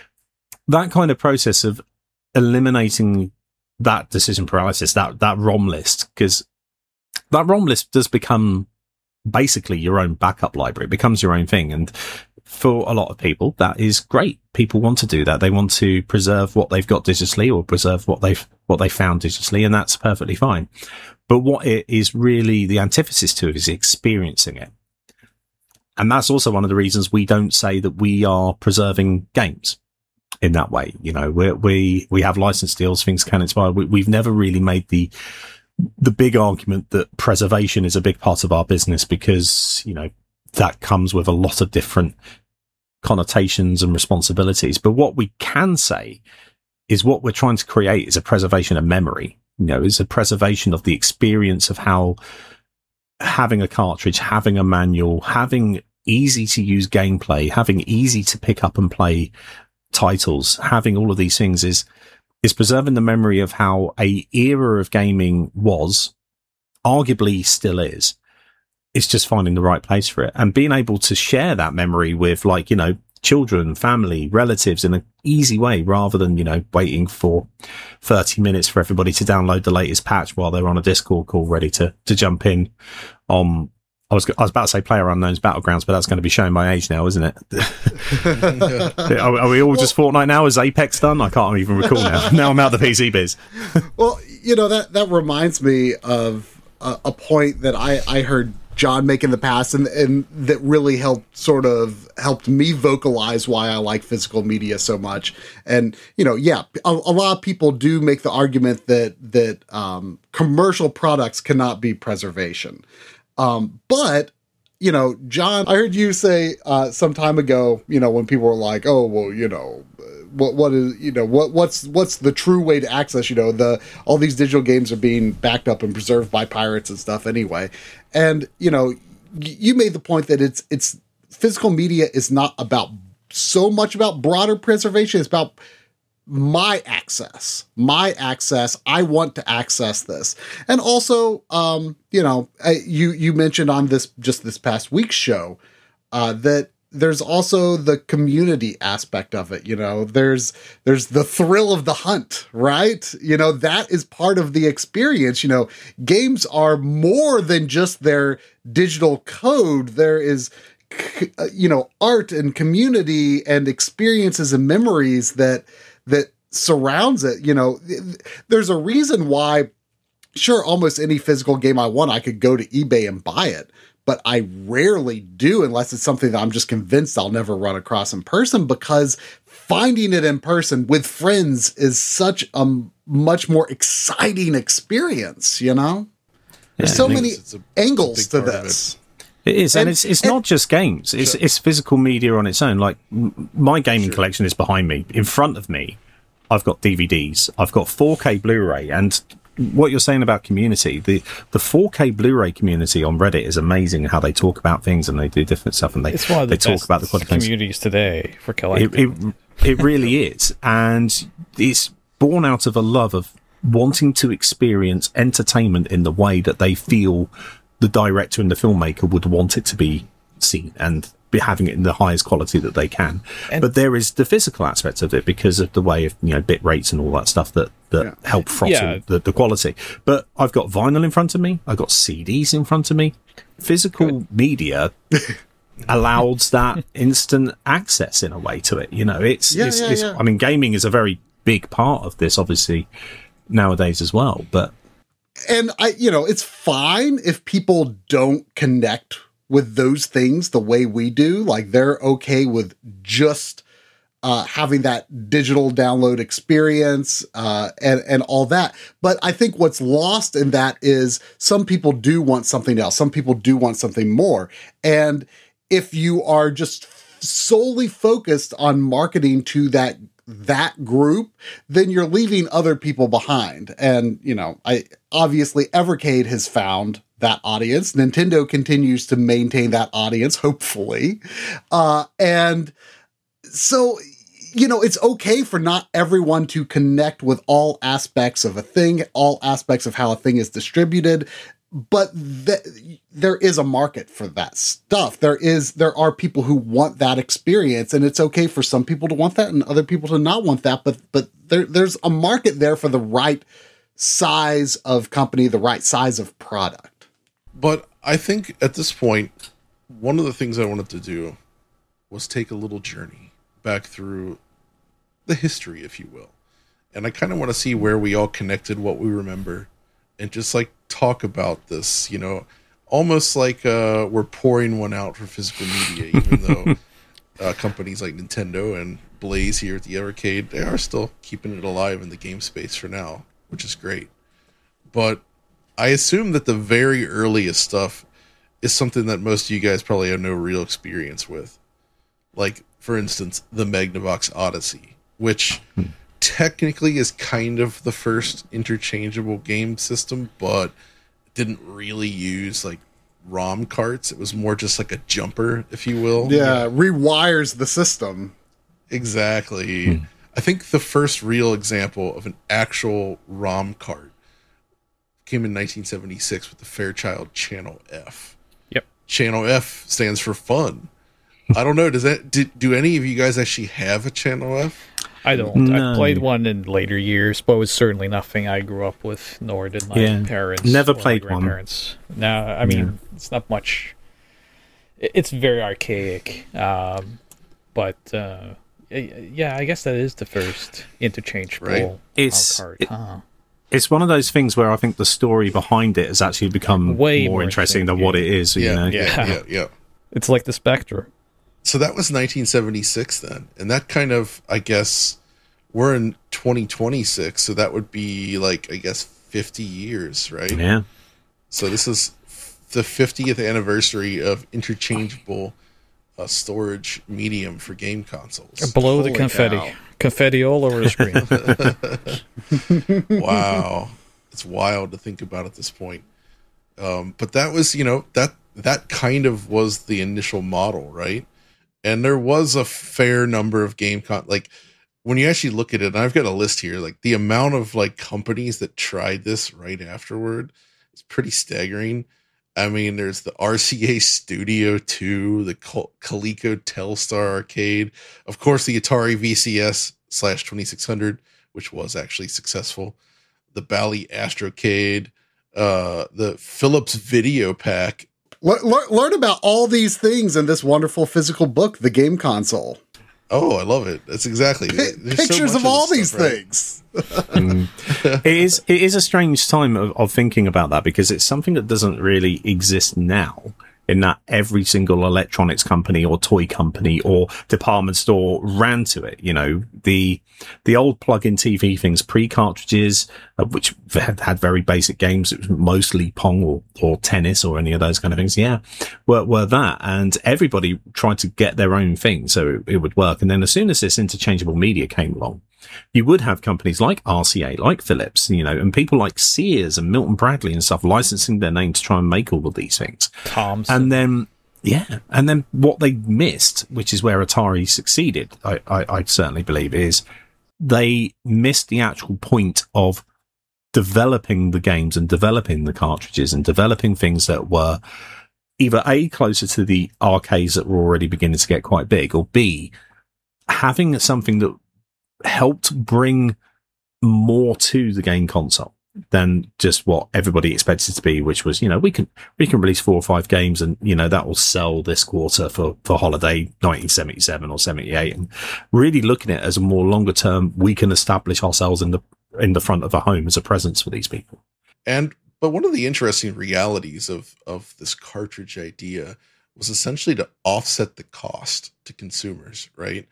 that kind of process of eliminating that decision paralysis, that, that ROM list, because that ROM list does become basically your own backup library. It becomes your own thing. And for a lot of people, that is great. People want to do that. They want to preserve what they've got digitally or preserve what they've, what they found digitally. And that's perfectly fine. But what it is really the antithesis to it is experiencing it. And that's also one of the reasons we don't say that we are preserving games in that way. You know, we we we have license deals, things can expire. We, we've never really made the the big argument that preservation is a big part of our business, because, you know, that comes with a lot of different connotations and responsibilities. But what we can say is what we're trying to create is a preservation of memory. You know, is a preservation of the experience of how having a cartridge, having a manual, having easy to use gameplay, having easy to pick up and play titles, having all of these things is, is preserving the memory of how a era of gaming was, arguably still is. It's just finding the right place for it and being able to share that memory with, like, you know, children, family, relatives in an easy way, rather than, you know, waiting for thirty minutes for everybody to download the latest patch while they're on a Discord call ready to, to jump in on, I was, I was about to say PlayerUnknown's Battlegrounds, but that's going to be showing my age now, isn't it? are, are we all well, just Fortnite now? Is Apex done? I can't even recall now. Now I'm out of the P C biz. Well, you know, that, that reminds me of a, a point that I, I heard John make in the past, and, and that really helped sort of helped me vocalize why I like physical media so much. And, you know, yeah, a, a lot of people do make the argument that, that um, commercial products cannot be preservation. Um, but, you know, John, I heard you say uh, some time ago, you know, when people were like, oh, well, you know, what, what is, you know, what, what's, what's the true way to access, you know, the, all these digital games are being backed up and preserved by pirates and stuff anyway. And, you know, you made the point that it's, it's physical media is not about so much about broader preservation. It's about my access, my access. I want to access this. And also, um, you know, I, you, you mentioned on this, just this past week's show, uh, that there's also the community aspect of it. You know, there's, there's the thrill of the hunt, right? You know, that is part of the experience. You know, games are more than just their digital code. There is, you know, art and community and experiences and memories that, that surrounds it. You know, there's a reason why, sure, almost any physical game I want, I could go to eBay and buy it, but I rarely do unless it's something that I'm just convinced I'll never run across in person, because finding it in person with friends is such a much more exciting experience, you know? There's yeah, so many it's a, angles it's to this. It is, and, and it's it's and, not just games. It's sure. It's physical media on its own. Like, m- my gaming sure. collection is behind me. In front of me, I've got D V Ds. I've got four K Blu-ray. And what you're saying about community, the the four K Blu-ray community on Reddit is amazing. How they talk about things and they do different stuff, and they it's one of the they talk about the quality communities today for collecting. It, it, it really is, and it's born out of a love of wanting to experience entertainment in the way that they feel the director and the filmmaker would want it to be seen, and be having it in the highest quality that they can. And but there is the physical aspect of it because of the way of, you know, bit rates and all that stuff that, that yeah. help throttle yeah. the, the quality. But I've got vinyl in front of me. I've got C Ds in front of me. Physical Good. media allows that instant access in a way to it. You know, it's, yeah, it's, yeah, it's yeah. I mean, gaming is a very big part of this, obviously, nowadays as well. But, and I, you know, it's fine if people don't connect with those things the way we do. Like, they're okay with just uh, having that digital download experience uh, and, and all that. But I think what's lost in that is some people do want something else. Some people do want something more. And if you are just solely focused on marketing to that that group, then you're leaving other people behind. And, you know, I obviously Evercade has found that audience. Nintendo continues to maintain that audience, hopefully. Uh, and so, you know, it's okay for not everyone to connect with all aspects of a thing, all aspects of how a thing is distributed. But th- there is a market for that stuff. There is, there are people who want that experience, and it's okay for some people to want that and other people to not want that. But, but there, there's a market there for the right size of company, the right size of product. But I think at this point, one of the things I wanted to do was take a little journey back through the history, if you will. And I kind of want to see where we all connected, what we remember, and just like talk about this, you know, almost like uh, we're pouring one out for physical media, even though uh, companies like Nintendo and Blaze here at the Evercade, they are still keeping it alive in the game space for now, which is great. But I assume that the very earliest stuff is something that most of you guys probably have no real experience with. Like, for instance, the Magnavox Odyssey, which technically is kind of the first interchangeable game system, but didn't really use like ROM carts. It was more just like a jumper, if you will. Yeah, yeah. Rewires the system. Exactly. Hmm. I think the first real example of an actual ROM cart came in nineteen seventy-six with the Fairchild Channel F. Yep. Channel F stands for fun. I don't know. Does that did, do any of you guys actually have a Channel F? I don't. No. I played one in later years, but it was certainly nothing I grew up with, nor did my yeah. parents. Never or played my grandparents. one. No, I mean, yeah. it's not much. It's very archaic. Um, but, uh, yeah, I guess that is the first interchangeable right. it's, card. It, huh. It's one of those things where I think the story behind it has actually become way more, more interesting than what it is. Yeah, you know? yeah, yeah, yeah. It's like the Spectre. So that was nineteen seventy-six then. And that kind of, I guess, we're in twenty twenty-six, so that would be like, I guess, fifty years, right? Yeah. So this is the fiftieth anniversary of interchangeable uh, storage medium for game consoles. Blow the confetti. Cow. Confetti all over the screen. Wow. It's wild to think about at this point. Um, but that was, you know, that that kind of was the initial model, right? And there was a fair number of game con like when you actually look at it, and I've got a list here, like the amount of like companies that tried this right afterward is pretty staggering. I mean, there's the R C A Studio two, the Coleco Telstar Arcade, of course, the Atari V C S slash twenty-six hundred, which was actually successful, the Bally Astrocade, uh, the Philips Video Pack. Learn, learn about all these things in this wonderful physical book, The Game Console. Oh, I love it. That's exactly P- pictures so of, of all these stuff, things. Right? mm. It is. It is a strange time of, of thinking about that because it's something that doesn't really exist now. In that every single electronics company or toy company or department store ran to it. You know, the the old plug-in T V things, pre-cartridges, uh, which had, had very basic games. It was mostly Pong or, or tennis or any of those kind of things. Yeah, were, were that. And everybody tried to get their own thing so it, it would work. And then as soon as this interchangeable media came along, you would have companies like R C A, like Philips, you know, and people like Sears and Milton Bradley and stuff licensing their name to try and make all of these things. Thomson. And then, yeah, and then what they missed, which is where Atari succeeded, I, I, I certainly believe, is they missed the actual point of developing the games and developing the cartridges and developing things that were either A, closer to the arcades that were already beginning to get quite big, or B, having something that helped bring more to the game console than just what everybody expected it to be, which was, you know, we can we can release four or five games and, you know, that will sell this quarter for, for holiday nineteen seventy-seven or seventy-eight, and really looking at it as a more longer term, we can establish ourselves in the in the front of a home as a presence for these people. And but one of the interesting realities of of this cartridge idea was essentially to offset the cost to consumers, right?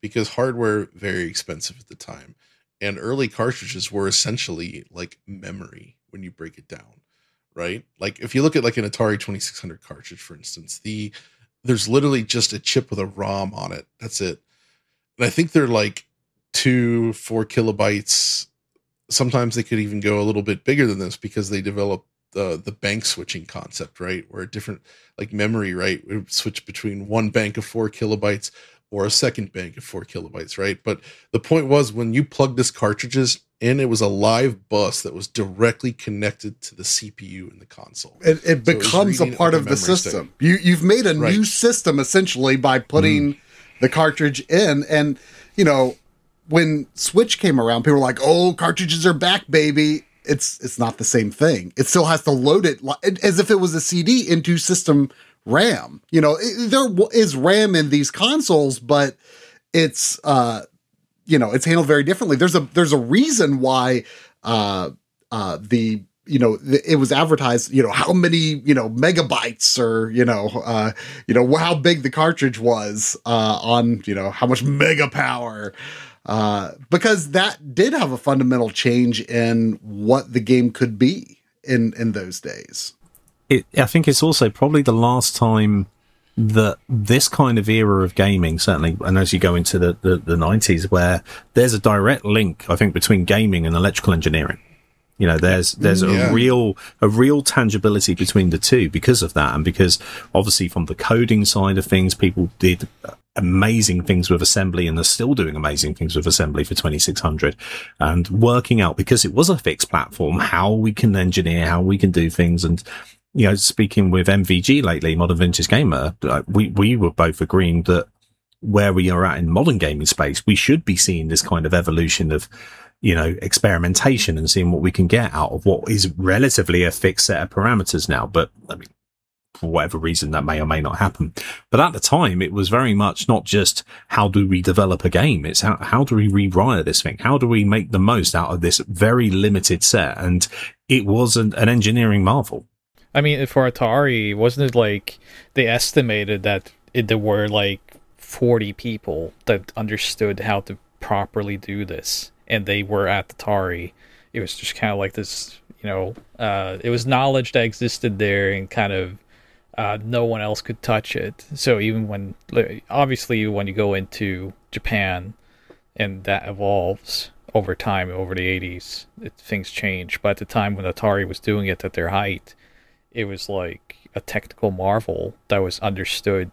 because hardware very expensive at the time, and early cartridges were essentially like memory when you break it down, right? Like if you look at like an Atari twenty-six hundred cartridge, for instance, the there's literally just a chip with a ROM on it. That's it. And I think they're like two, four kilobytes. Sometimes they could even go a little bit bigger than this because they developed the the bank switching concept, right? Where a different like memory, right, would switch between one bank of four kilobytes or a second bank of four kilobytes, right? But the point was when you plugged this cartridges in, it was a live bus that was directly connected to the C P U in the console. It, it so becomes it a part of the system. You, you've made a right. new system essentially by putting mm. the cartridge in. And, you know, when Switch came around, people were like, oh, cartridges are back, baby. It's it's not the same thing. It still has to load it as if it was a C D into system RAM. You know, it, there is RAM in these consoles, but it's, uh, you know, it's handled very differently. There's a there's a reason why uh, uh, the you know the, it was advertised. You know how many you know megabytes or you know uh, you know how big the cartridge was uh, on you know how much mega power. Uh, because that did have a fundamental change in what the game could be in, in those days. It, I think it's also probably the last time that this kind of era of gaming, certainly, and as you go into the, the, the nineties, where there's a direct link, I think, between gaming and electrical engineering. You know, there's there's yeah. a real a real tangibility between the two because of that, and because obviously from the coding side of things, people did amazing things with assembly, and they're still doing amazing things with assembly for twenty-six hundred, and working out, because it was a fixed platform, how we can engineer, how we can do things. And you know, speaking with M V G lately, Modern Vintage Gamer, we we were both agreeing that where we are at in modern gaming space, we should be seeing this kind of evolution of, you know, experimentation and seeing what we can get out of what is relatively a fixed set of parameters now. But I mean, for whatever reason, that may or may not happen. But at the time, it was very much not just how do we develop a game? It's how, how do we rewire this thing? How do we make the most out of this very limited set? And it was an, an engineering marvel. I mean, for Atari, wasn't it like they estimated that it, there were like forty people that understood how to properly do this, and they were at Atari. It was just kind of like this, you know, uh, it was knowledge that existed there, and kind of uh, no one else could touch it. So even when, obviously, when you go into Japan, and that evolves over time, over the eighties, it, things change. But at the time when Atari was doing it at their height, it was like a technical marvel that was understood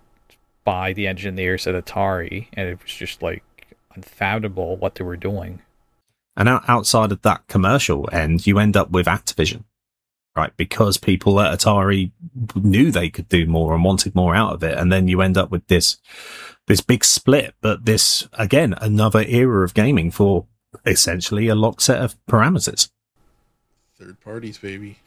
by the engineers at Atari, and it was just like unfathomable what they were doing. And outside of that commercial end, you end up with Activision, right? Because people at Atari knew they could do more and wanted more out of it. And then you end up with this, this big split, but this, again, another era of gaming for essentially a locked set of parameters. Third parties, baby.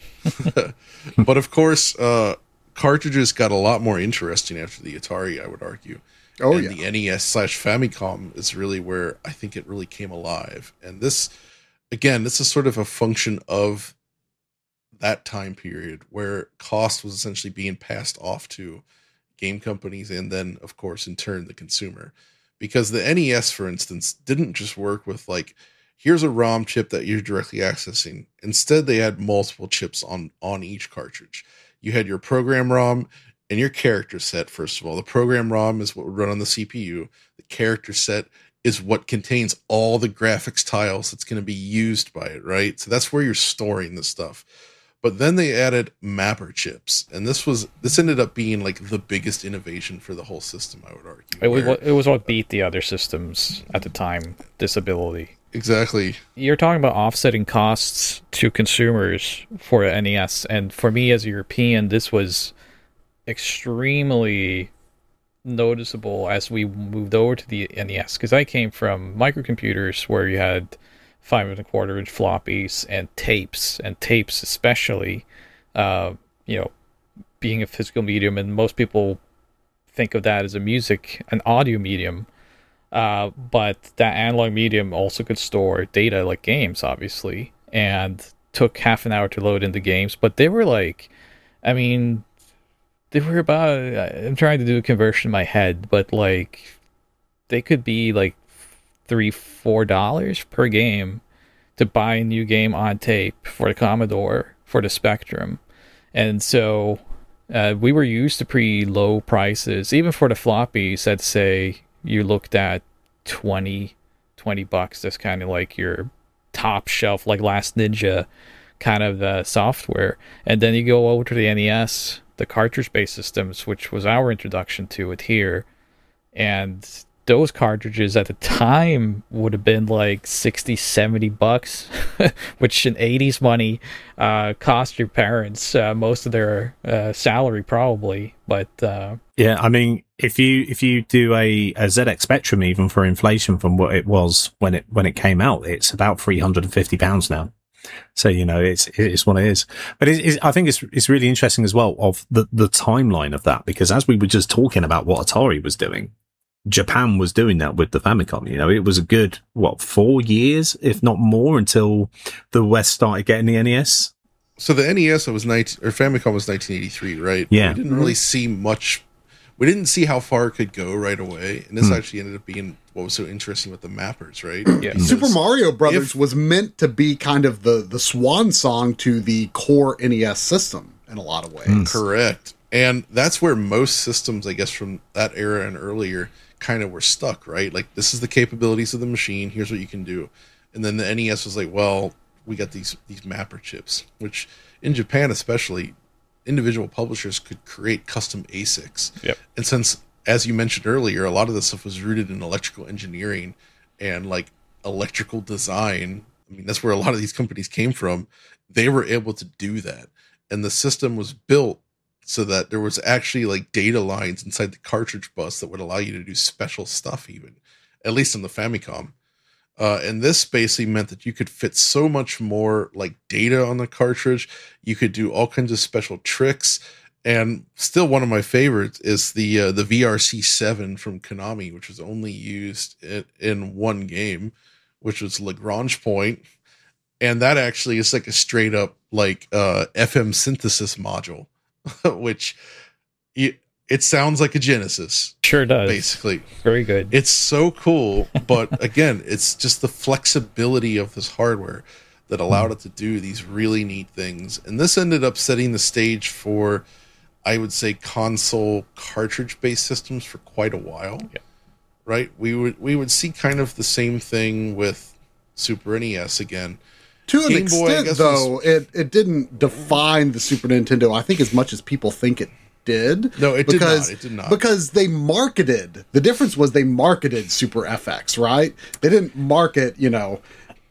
But of course, uh, cartridges got a lot more interesting after the Atari, I would argue. Oh, and yeah. The N E S slash Famicom is really where I think it really came alive. And this, again, this is sort of a function of that time period where cost was essentially being passed off to game companies and then, of course, in turn, the consumer. Because the N E S, for instance, didn't just work with like, here's a ROM chip that you're directly accessing. Instead, they had multiple chips on, on each cartridge. You had your program ROM and your character set, first of all. The program ROM is what would run on the C P U. The character set is what contains all the graphics tiles that's going to be used by it, right? So that's where you're storing this stuff. But then they added mapper chips, and this was this ended up being like the biggest innovation for the whole system, I would argue. It was, what, it was what beat the other systems at the time, this ability. Exactly. You're talking about offsetting costs to consumers for N E S, and for me as a European, this was extremely noticeable as we moved over to the N E S, because I came from microcomputers where you had five and a quarter inch floppies and tapes, and tapes especially, uh, you know, being a physical medium, and most people think of that as a music, an audio medium. Uh, but that analog medium also could store data like games, obviously, and took half an hour to load into games. But they were like, I mean, they were about, I'm trying to do a conversion in my head, but like they could be like three, four dollars per game to buy a new game on tape for the Commodore, for the Spectrum. And so uh, we were used to pretty low prices, even for the floppies. I'd say you looked at twenty, twenty bucks. That's kind of like your top shelf, like Last Ninja kind of uh, software. And then you go over to the N E S, the cartridge-based systems, which was our introduction to it here. And those cartridges at the time would have been like sixty, seventy bucks, which in eighties money uh, cost your parents uh, most of their uh, salary probably. But uh, yeah, I mean, if you if you do a, a Z X Spectrum, even for inflation from what it was when it when it came out, it's about three hundred fifty pounds now. So, you know, it's it's what it is. But it, it's, I think it's it's really interesting as well of the, the timeline of that, because as we were just talking about what Atari was doing, Japan was doing that with the Famicom. You know, it was a good, what, four years, if not more, until the West started getting the N E S. So the N E S was nineteen, or Famicom was nineteen eighty-three, right? Yeah. We didn't really see much. We didn't see how far it could go right away, and this Hmm. actually ended up being what was so interesting with the mappers, right? Yeah. Because Super Mario Brothers if- was meant to be kind of the the swan song to the core N E S system in a lot of ways. Mm. Correct. And that's where most systems, I guess, from that era and earlier kind of were stuck, right? Like, this is the capabilities of the machine. Here's what you can do. And then the N E S was like, well, we got these these mapper chips, which in Japan especially, individual publishers could create custom A S I Cs. Yep. And since, as you mentioned earlier, a lot of this stuff was rooted in electrical engineering and like electrical design. I mean, that's where a lot of these companies came from. They were able to do that. And the system was built so that there was actually like data lines inside the cartridge bus that would allow you to do special stuff, even, at least on the Famicom. Uh, and this basically meant that you could fit so much more like data on the cartridge. You could do all kinds of special tricks. And still one of my favorites is the uh, the V R C seven from Konami, which was only used in, in one game, which was Lagrange Point. And that actually is like a straight up like uh, F M synthesis module, which it, it sounds like a Genesis. sure does. Basically. Very good. It's so cool, but again, it's just the flexibility of this hardware that allowed it to do these really neat things. And this ended up setting the stage for, I would say, console cartridge-based systems for quite a while. Yeah. Right? We would we would see kind of the same thing with Super N E S again. To an Game Boy, I extent, guess, though, was- it, it didn't define the Super Nintendo, I think, as much as people think it did. No, it did because, not. It did not. Because they marketed, the difference was they marketed Super F X, right? They didn't market, you know,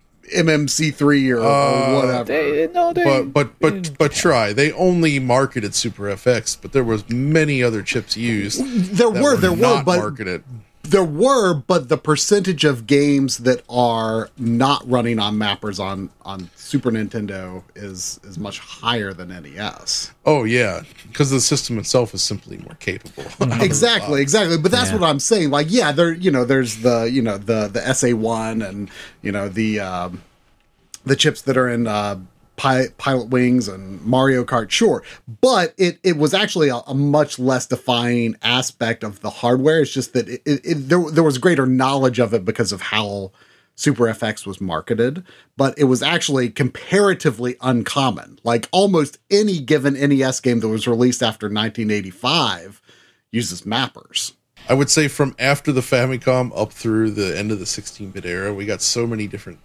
M M C three or, Uh, or whatever. They, no, they, But but but but try. They only marketed Super F X, but there was many other chips used. there that were, there were, not but marketed. there were, but the percentage of games that are not running on mappers on, on Super Nintendo is is much higher than N E S. Oh yeah, because the system itself is simply more capable. Exactly, exactly. But that's Yeah. what I'm saying. Like, yeah, there, you know, there's the, you know, the the S A one and you know the um, the chips that are in uh, Pi- Pilot Wings and Mario Kart, sure. But it it was actually a, a much less defining aspect of the hardware. It's just that it, it, it there there was greater knowledge of it because of how Super F X was marketed, but it was actually comparatively uncommon. Like almost any given N E S game that was released after nineteen eighty-five uses mappers. I would say from after the Famicom up through the end of the sixteen-bit era, we got so many different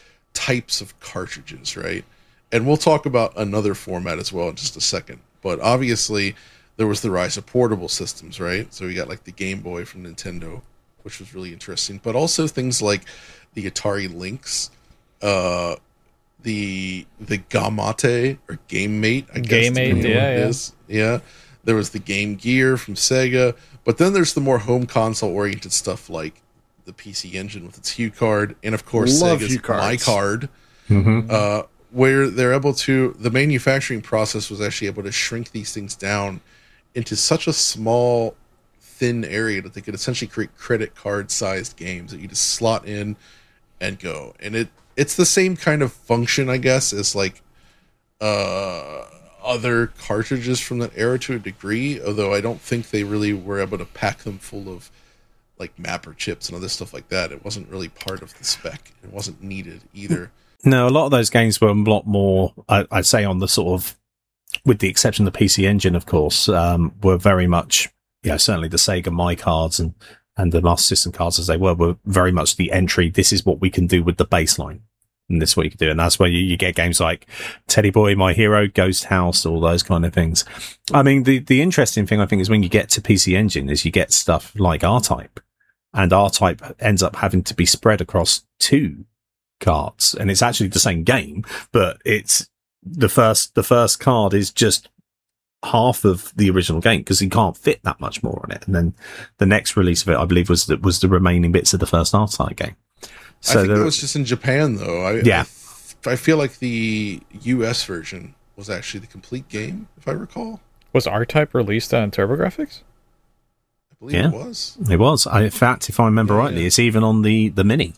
types of cartridges, right? And we'll talk about another format as well in just a second. But obviously, there was the rise of portable systems, right? So we got like the Game Boy from Nintendo, which was really interesting. But also things like the Atari Lynx, uh, the the Gamate or Game Mate, I guess. Game Mate, depending on yeah, what it yeah. is. Yeah. There was the Game Gear from Sega. But then there's the more home console oriented stuff like the P C Engine with its Hue card, and of course Love Sega's Hue cards. My Card, Mm-hmm. uh, where they're able to, the manufacturing process was actually able to shrink these things down into such a small, thin area that they could essentially create credit card sized games that you just slot in and go. And it it's the same kind of function, I guess, as like uh, other cartridges from that era to a degree, although I don't think they really were able to pack them full of like mapper chips and other stuff like that. It wasn't really part of the spec. It wasn't needed either. No, a lot of those games were a lot more, I, I'd say, on the sort of, with the exception of the P C Engine, of course, um, were very much, you know, certainly the Sega My cards and, and the Master System cards as they were, were very much the entry. This is what we can do with the baseline. And this is what you can do. And that's where you, you get games like Teddy Boy, My Hero, Ghost House, all those kind of things. I mean, the, the interesting thing, I think, is when you get to P C Engine is you get stuff like R-Type. And R-Type ends up having to be spread across two cards. And it's actually the same game, but it's the first, the first card is just half of the original game because you can't fit that much more on it. And then the next release of it, I believe, was the, was the remaining bits of the first R-Type game. So I think there, it was just in Japan, though. I, yeah. I, I feel like the U S version was actually the complete game, if I recall. Was R-Type released on TurboGrafx? I believe yeah, it was. It was. I, in fact, if I remember yeah, rightly, yeah. it's even on the, the Mini.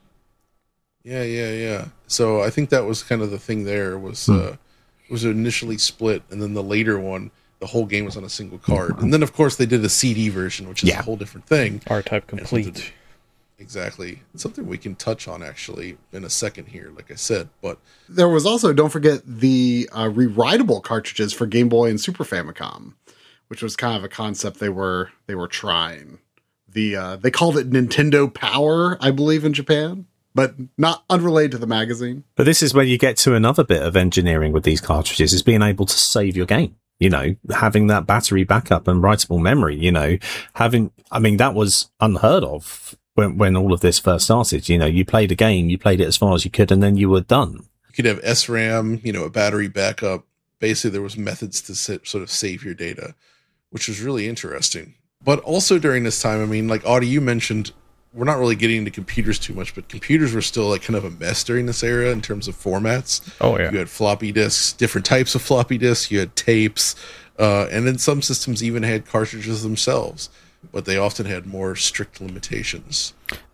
Yeah, yeah, yeah. So I think that was kind of the thing there was hmm. uh, it was initially split, and then the later one, the whole game was on a single card. And then, of course, they did a C D version, which is yeah. a whole different thing. R-Type Complete. Exactly. It's something we can touch on, actually, in a second here, like I said. But there was also, don't forget, the uh, rewritable cartridges for Game Boy and Super Famicom, which was kind of a concept they were they were trying. The uh, they called it Nintendo Power, I believe, in Japan, but not unrelated to the magazine. But this is where you get to another bit of engineering with these cartridges, is being able to save your game. You know, having that battery backup and writable memory, you know, having, I mean, that was unheard of when, when all of this first started. You know, you played a game, you played it as far as you could, and then you were done. You could have S RAM, you know, a battery backup. Basically, there was methods to sit, sort of save your data, which was really interesting. But also during this time, I mean, like Audie, you mentioned, we're not really getting into computers too much, but computers were still like kind of a mess during this era in terms of formats. Oh, yeah. You had floppy disks, different types of floppy disks, you had tapes, uh, and then some systems even had cartridges themselves, but they often had more strict limitations.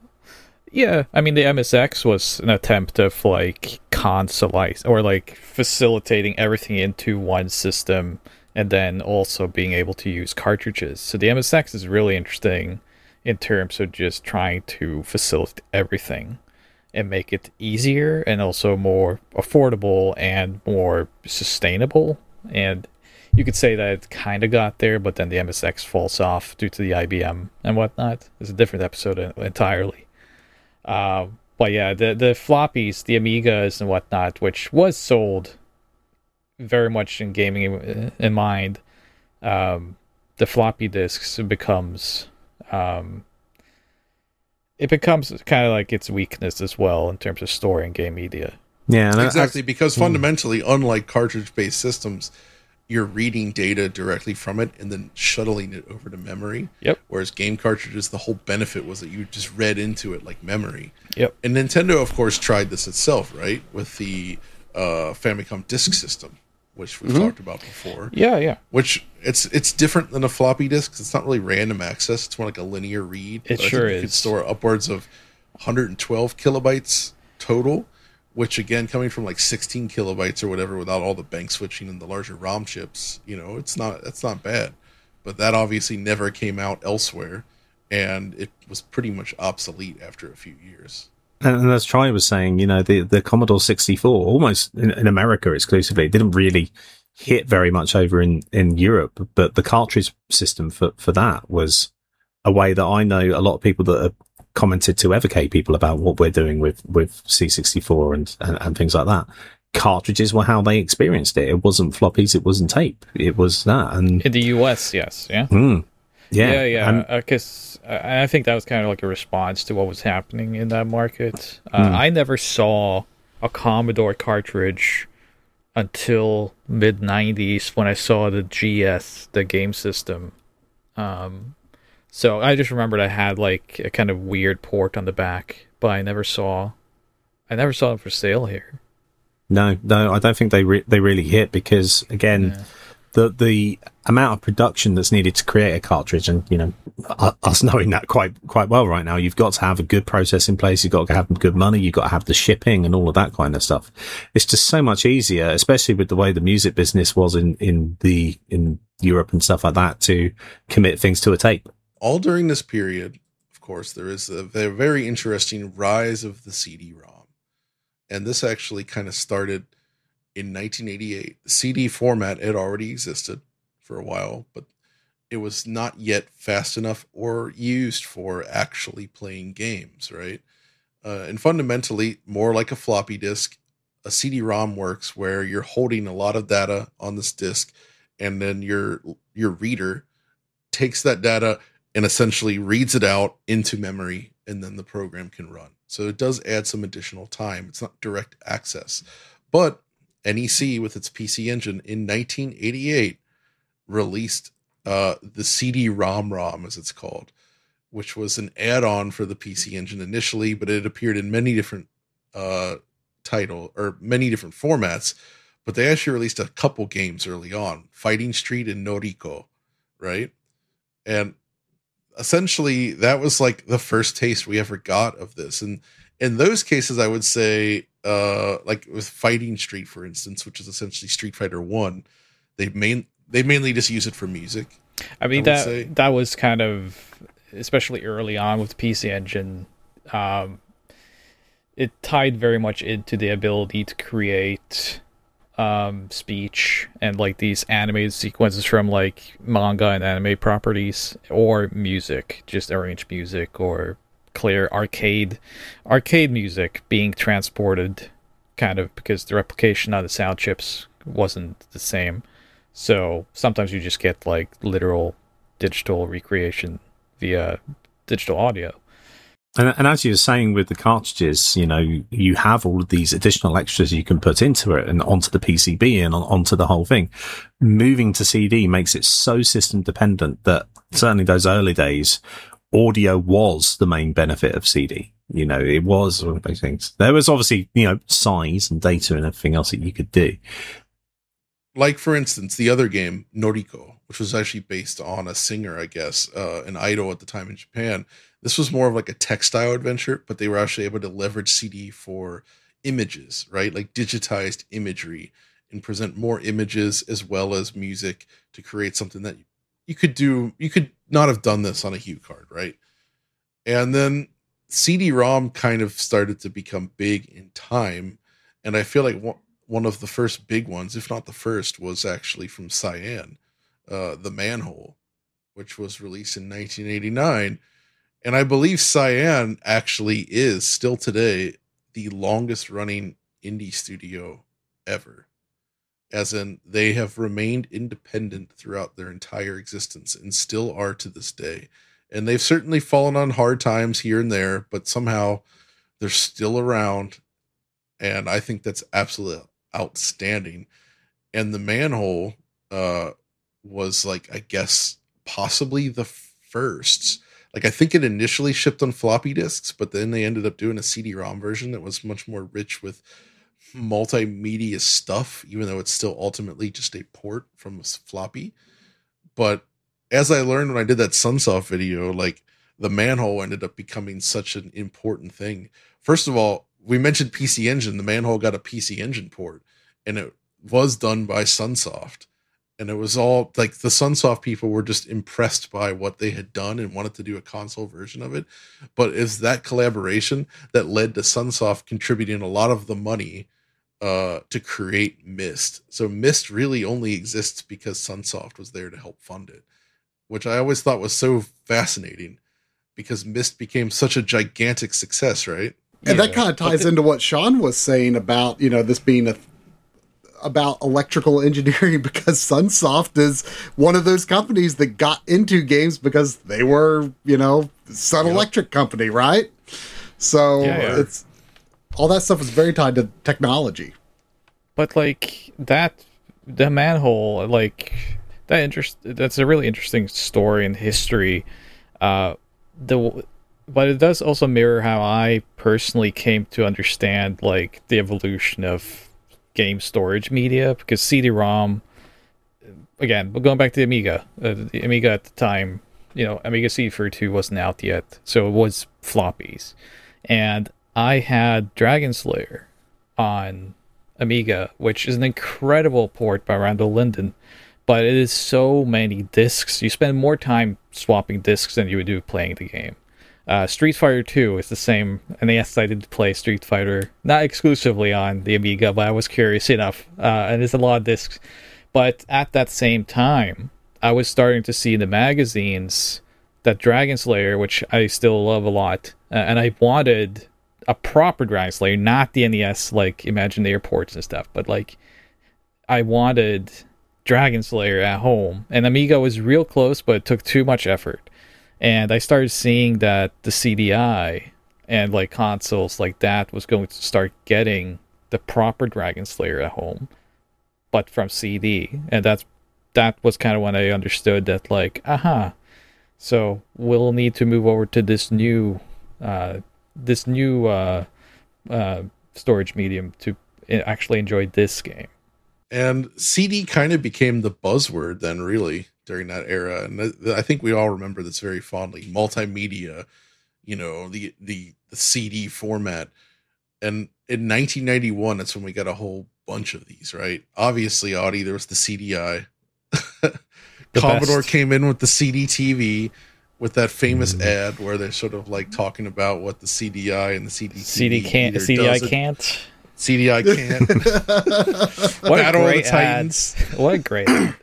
Yeah, I mean, the M S X was an attempt of like consolize or like facilitating everything into one system and then also being able to use cartridges. So the M S X is really interesting in terms of just trying to facilitate everything and make it easier and also more affordable and more sustainable. And you could say that it kind of got there, but then the M S X falls off due to the I B M and whatnot. It's a different episode entirely. Uh, but yeah, the, the floppies, the Amigas and whatnot, which was sold very much in gaming in, in mind, um, the floppy disks becomes... Um, it becomes kind of like its weakness as well in terms of storing game media. Yeah, exactly. I, because fundamentally, mm. unlike cartridge-based systems, you're reading data directly from it and then shuttling it over to memory. Yep. Whereas game cartridges, the whole benefit was that you just read into it like memory. Yep. And Nintendo, of course, tried this itself, right, with the uh, Famicom Disk System, which we've mm-hmm. talked about before. Yeah, yeah. Which it's it's different than a floppy disk. It's not really random access. It's more like a linear read. It but sure I think is. You could store upwards of one hundred twelve kilobytes total, which again, coming from like sixteen kilobytes or whatever, without all the bank switching and the larger ROM chips, you know, it's not that's not bad. But that obviously never came out elsewhere, and it was pretty much obsolete after a few years. And as Troy was saying, you know, the, the Commodore sixty-four, almost in, in America exclusively, it didn't really hit very much over in, in Europe. But the cartridge system for, for that was a way that I know a lot of people that have commented to Evercade people about what we're doing with, with C sixty-four and, and, and things like that. Cartridges were how they experienced it. It wasn't floppies. It wasn't tape. It was that. And in the U S, yes. Yeah. Mm, yeah. Yeah. Yeah. And, Because I think that was kind of like a response to what was happening in that market. Uh, mm. I never saw a Commodore cartridge until mid nineties when I saw the G S, the game system. Um, so I just remembered I had like a kind of weird port on the back, but I never saw, I never saw it for sale here. No, no, I don't think they re- they really hit because again. Yeah. The the amount of production that's needed to create a cartridge, and you know, us knowing that quite quite well right now, you've got to have a good process in place. You've got to have good money. You've got to have the shipping and all of that kind of stuff. It's just so much easier, especially with the way the music business was in in the in Europe and stuff like that, to commit things to a tape. All during this period, of course, there is a, a very interesting rise of the C D-ROM. And this actually kind of started in nineteen eighty-eight. The C D format had already existed for a while, but it was not yet fast enough or used for actually playing games, right? Uh, and fundamentally, more like a floppy disk, a C D-ROM works where you're holding a lot of data on this disk, and then your your reader takes that data and essentially reads it out into memory, and then the program can run. So it does add some additional time. It's not direct access. But N E C, with its P C Engine, in nineteen eighty-eight, released uh, the C D-ROM-ROM, as it's called, which was an add-on for the P C Engine initially, but it appeared in many different uh, title or many different formats. But they actually released a couple games early on, Fighting Street and Noriko, right? And essentially, that was like the first taste we ever got of this. And in those cases, I would say, uh, like with Fighting Street, for instance, which is essentially Street Fighter One, they main they mainly just use it for music. I mean, I that say. that was kind of, especially early on with the P C Engine, um, it tied very much into the ability to create um, speech and like these animated sequences from like manga and anime properties, or music, just arranged music, or clear arcade arcade music being transported, kind of, because the replication on the sound chips wasn't the same. So sometimes you just get like literal digital recreation via digital audio. And, and as you were saying with the cartridges, you know, you have all of these additional extras you can put into it and onto the P C B and on, onto the whole thing. Moving to C D makes it so system dependent that certainly those early days, audio was the main benefit of C D. You know, it was all of those things. There was obviously, you know, size and data and everything else that you could do. Like, for instance, the other game, Noriko, which was actually based on a singer, I guess, uh, an idol at the time in Japan. This was more of like a textile adventure, but they were actually able to leverage C D for images, right? Like digitized imagery, and present more images as well as music to create something that you could do. You could not have done this on a Hue card, right? And then C D-ROM kind of started to become big in time. And I feel like one of the first big ones, if not the first, was actually from Cyan, uh, The Manhole, which was released in nineteen eighty-nine. And I believe Cyan actually is still today the longest running indie studio ever. As in, they have remained independent throughout their entire existence and still are to this day. And they've certainly fallen on hard times here and there, but somehow they're still around. And I think that's absolutely outstanding. And The Manhole uh, was, like, I guess, possibly the first. Like, I think it initially shipped on floppy disks, but then they ended up doing a C D-ROM version that was much more rich with multimedia stuff, even though it's still ultimately just a port from a floppy. But as I learned when I did that Sunsoft video, like, The Manhole ended up becoming such an important thing. First of all, we mentioned P C Engine. The Manhole got a P C Engine port, and it was done by Sunsoft. And it was all like the Sunsoft people were just impressed by what they had done and wanted to do a console version of it. But it's that collaboration that led to Sunsoft contributing a lot of the money uh, to create Myst. So Myst really only exists because Sunsoft was there to help fund it, which I always thought was so fascinating because Myst became such a gigantic success, right? And Yeah. that kind of ties But the- into what Sean was saying about, you know, this being a about electrical engineering, because Sunsoft is one of those companies that got into games because they were, you know, Sun Yep. Electric company, right? So Yeah, yeah. it's all that stuff is very tied to technology. But like that, the Manhole, like that interest. That's a really interesting story and history. Uh, the but it does also mirror how I personally came to understand like the evolution of game storage media, because C D-ROM, again, but going back to the Amiga, uh, the Amiga at the time, you know, Amiga C D thirty-two wasn't out yet, so it was floppies, and I had Dragon Slayer on Amiga, which is an incredible port by Randall Linden, but it is so many discs. You spend more time swapping discs than you would do playing the game. Uh, Street Fighter two is the same, and yes, I did play Street Fighter, not exclusively on the Amiga, but I was curious enough, uh, and there's a lot of discs. But at that same time, I was starting to see in the magazines that Dragon Slayer, which I still love a lot, uh, and I wanted a proper Dragon Slayer, not the N E S, like Imagine Airports and stuff, but like, I wanted Dragon Slayer at home, and Amiga was real close, but it took too much effort. And I started seeing that the C D I and like consoles like that was going to start getting the proper Dragon Slayer at home, but from C D. And that's that was kind of when I understood that, like, aha, so we'll need to move over to this new uh, this new uh, uh, storage medium to actually enjoy this game. And C D kind of became the buzzword then, really, during that era. And I think we all remember this very fondly. Multimedia, you know, the, the, the C D format. And in nineteen ninety-one, that's when we got a whole bunch of these, right? Obviously, Audi, there was the C D I. Commodore best. came in with the C D T V with that famous mm. ad where they're sort of like talking about what the C D I and the C D T V C D can't, C D I can't. C D I can't. What a great ads. What a great ad.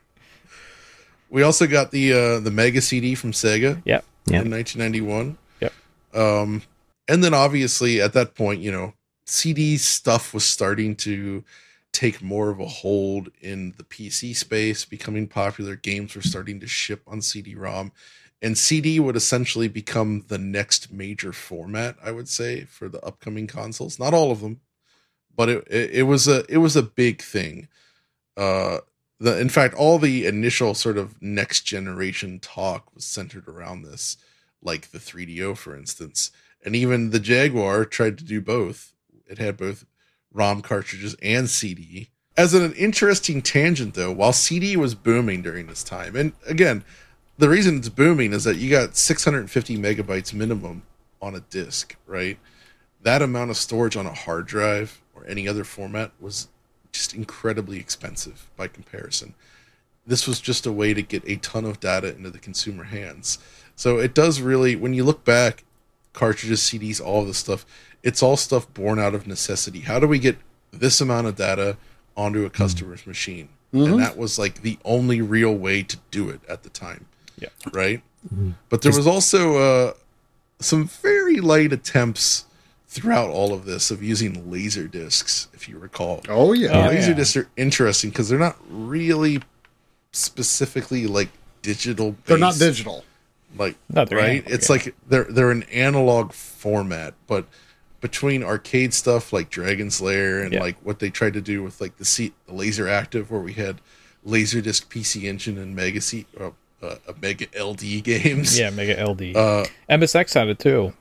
We also got the uh, the Mega C D from Sega. Yep. Yep. In nineteen ninety-one. Yep. Um, and then obviously at that point, you know, C D stuff was starting to take more of a hold in the P C space, becoming popular. Games were starting to ship on C D ROM, and C D would essentially become the next major format, I would say, for the upcoming consoles. Not all of them, but it it, it was a it was a big thing. Uh, the in fact, all the initial sort of next generation talk was centered around this, like the three D O, for instance, and even the Jaguar tried to do both. It had both ROM cartridges and C D. As an interesting tangent, though, while C D was booming during this time, and again, the reason it's booming is that you got six hundred fifty megabytes minimum on a disc, right? That amount of storage on a hard drive or any other format was just incredibly expensive by comparison. This was just a way to get a ton of data into the consumer hands. So it does really, when you look back, cartridges, C Ds, all of this stuff, it's all stuff born out of necessity. How do we get this amount of data onto a customer's mm-hmm. machine? Mm-hmm. And that was like the only real way to do it at the time. Yeah. Right? Mm-hmm. But there was also uh, some very light attempts throughout all of this of using laser discs, if you recall. Oh, yeah. Uh, oh, laser yeah. discs are interesting because they're not really specifically like digital based. They're not digital. Like, Not right? analog, It's yeah. like they're they're an analog format, but between arcade stuff like Dragon Slayer and Yeah. like what they tried to do with like the, C- the Laser Active, where we had Laserdisc P C Engine and Mega C, uh, uh, Mega L D games. Yeah, Mega L D. Uh, M S X had it too.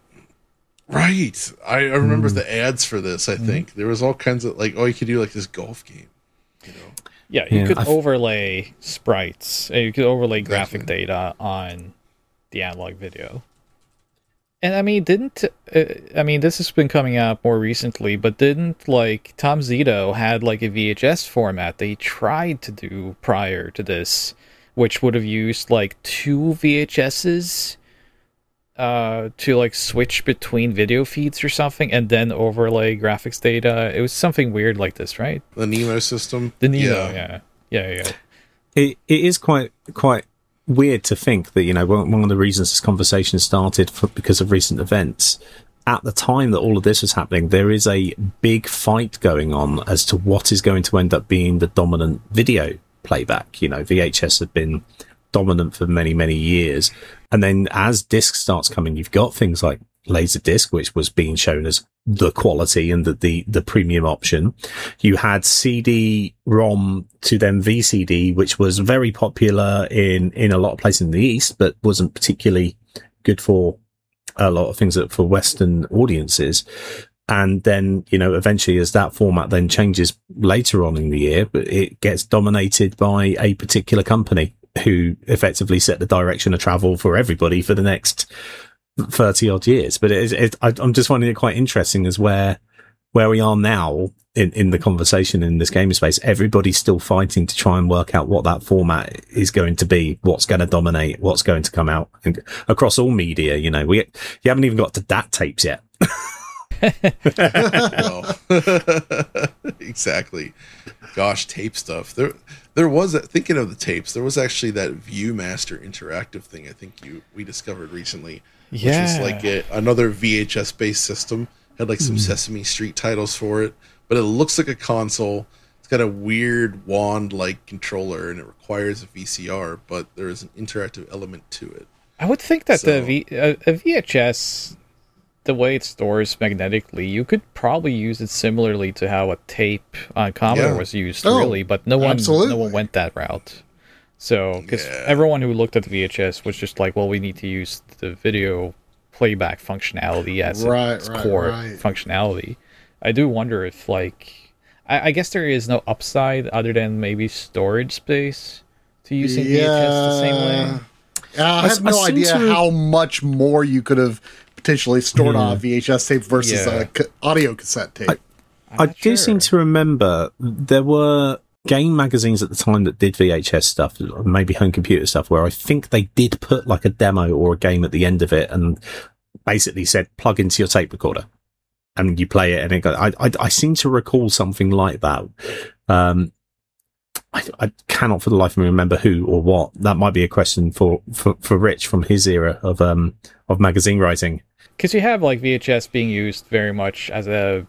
right. I, I remember Mm. the ads for this. I think there was all kinds of like, oh, you could do like this golf game, you know. Yeah, you Yeah, could I've- overlay sprites. uh, You could overlay graphic Definitely. data on the analog video. And I mean, didn't uh, I mean this has been coming out more recently, but didn't like Tom Zito had like a V H S format they tried to do prior to this, which would have used like two V H S's uh, to like switch between video feeds or something, and then overlay graphics data. It was something weird like this, right? The Nemo system. The Nemo, Yeah. yeah, yeah, yeah. It it is quite quite weird to think that, you know, one, one of the reasons this conversation started for, because of recent events. At the time that all of this was happening, there is a big fight going on as to what is going to end up being the dominant video playback. You know, V H S had been dominant for many, many years. And then as disc starts coming, you've got things like Laserdisc, which was being shown as the quality and the, the, the premium option. You had C D ROM to then V C D, which was very popular in, in a lot of places in the East, but wasn't particularly good for a lot of things that for Western audiences. And then, you know, eventually as that format then changes later on in the year, but it gets dominated by a particular company who effectively set the direction of travel for everybody for the next thirty odd years. But it is, it, I, I'm just finding it quite interesting as where where we are now in, in the conversation in this gaming space, everybody's still fighting to try and work out what that format is going to be, what's going to dominate, what's going to come out and across all media. You know, we you haven't even got to D A T tapes yet. Well, exactly. Gosh, tape stuff. There, there was a, thinking of the tapes. There was actually that ViewMaster interactive thing. I think you we discovered recently, Yeah. which was like a, another V H S based system. Had like some Mm. Sesame Street titles for it, but it looks like a console. It's got a weird wand like controller, and it requires a V C R, but there is an interactive element to it. I would think that So- the v, a, a V H S, the way it stores magnetically, you could probably use it similarly to how a tape on Commodore Yeah. was used, Oh, really. But no one, absolutely. no one went that route. So, because Yeah. everyone who looked at the V H S was just like, well, we need to use the video playback functionality as Right, its right, core right. functionality. I do wonder if, like, I, I guess there is no upside other than maybe storage space to using V H S the same way. Uh, I I have s- no I seem idea to- how much more you could have potentially stored on a Yeah. V H S tape versus Yeah. a ca- audio cassette tape. I'm I not do sure. seem to remember there were game magazines at the time that did V H S stuff, or maybe home computer stuff, where I think they did put like a demo or a game at the end of it and basically said, plug into your tape recorder and you play it. And it goes, I, I, I seem to recall something like that. Um, I, I cannot for the life of me remember who or what. That might be a question for, for, for Rich from his era of, um, of magazine writing. Because you have like V H S being used very much as a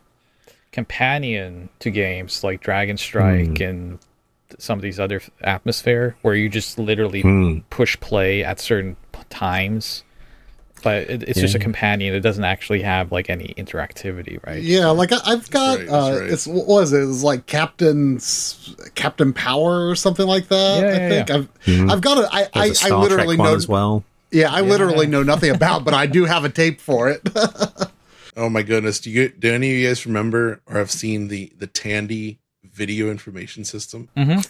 companion to games like Dragon Strike Hmm. and some of these other Atmosphere, where you just literally Hmm. push play at certain p- times. But it, it's just a Yeah. companion. It doesn't actually have like any interactivity, right? Yeah, like I, I've got right, that's uh, right. it's what was it? It was like Captain's Captain Power or something like that. Yeah, I yeah, think yeah. I've Mhm. I've got it. I There's a I, I Star literally Trek one know as well. Yeah, I Yeah. literally know nothing about, but I do have a tape for it. Oh my goodness! Do you do any of you guys remember or have seen the the Tandy video information system? Mm-hmm.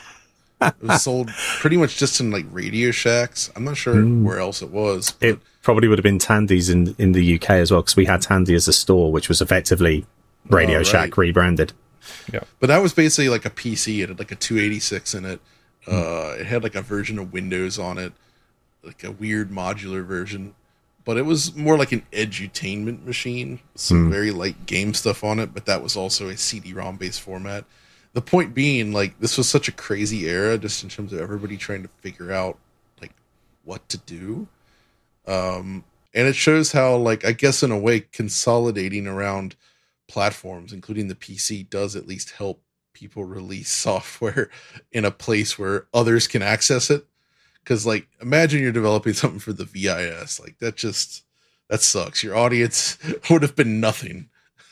It was sold pretty much just in like Radio Shacks. I'm not sure Mm. where else it was. But It probably would have been Tandy's in, in the U K as well, because we had Tandy as a store, which was effectively Radio Oh, right. Shack rebranded. but that was basically like a P C. It had like a two eighty-six in it. Uh, it had like a version of Windows on it, like a weird modular version. But it was more like an edutainment machine. Some Hmm. very light game stuff on it, but that was also a C D ROM based format. The point being, like, this was such a crazy era, just in terms of everybody trying to figure out like what to do. Um, and it shows how, like, I guess in a way, consolidating around platforms, including the P C, does at least help people release software in a place where others can access it. Because, like, imagine you're developing something for the V I S. Like, that just, that sucks. Your audience would have been nothing.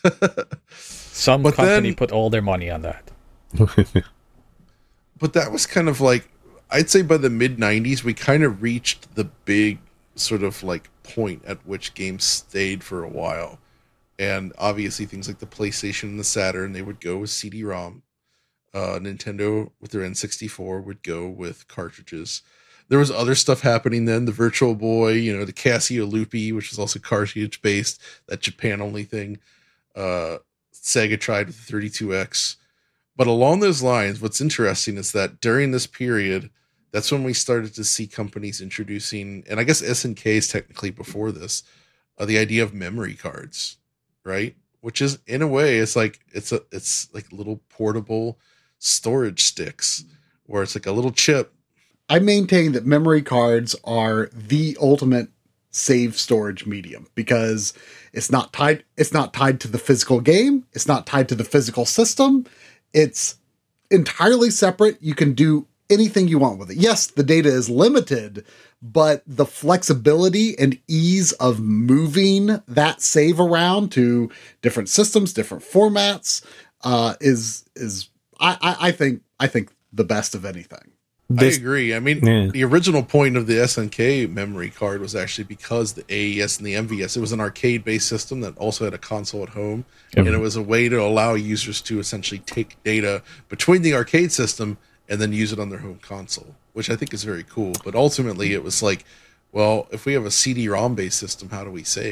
Some But company then- put all their money on that. But that was kind of like, I'd say by the mid nineties, we kind of reached the big sort of like point at which games stayed for a while. And obviously things like the PlayStation and the Saturn, they would go with C D ROM. Uh, Nintendo with their N sixty-four would go with cartridges. There was other stuff happening then. The Virtual Boy, you know, the Casio Loopy, which was also cartridge based, that Japan only thing. Uh, Sega tried with the thirty-two X. But along those lines, what's interesting is that during this period, that's when we started to see companies introducing, and I guess S N K is technically before this, uh, the idea of memory cards, right? Which is, in a way, it's like it's a it's like little portable storage sticks, where it's like a little chip. I maintain that memory cards are the ultimate save storage medium because it's not tied it's not tied to the physical game, it's not tied to the physical system. It's entirely separate. You can do anything you want with it. Yes, the data is limited, but the flexibility and ease of moving that save around to different systems, different formats, uh, is is I, I, I think I think the best of anything. This- I agree. I mean, Yeah. the original point of the S N K memory card was actually because the A E S and the M V S, it was an arcade-based system that also had a console at home, Yep. and it was a way to allow users to essentially take data between the arcade system and then use it on their home console, which I think is very cool. But ultimately, it was like, well, if we have a C D ROM based system, how do we save?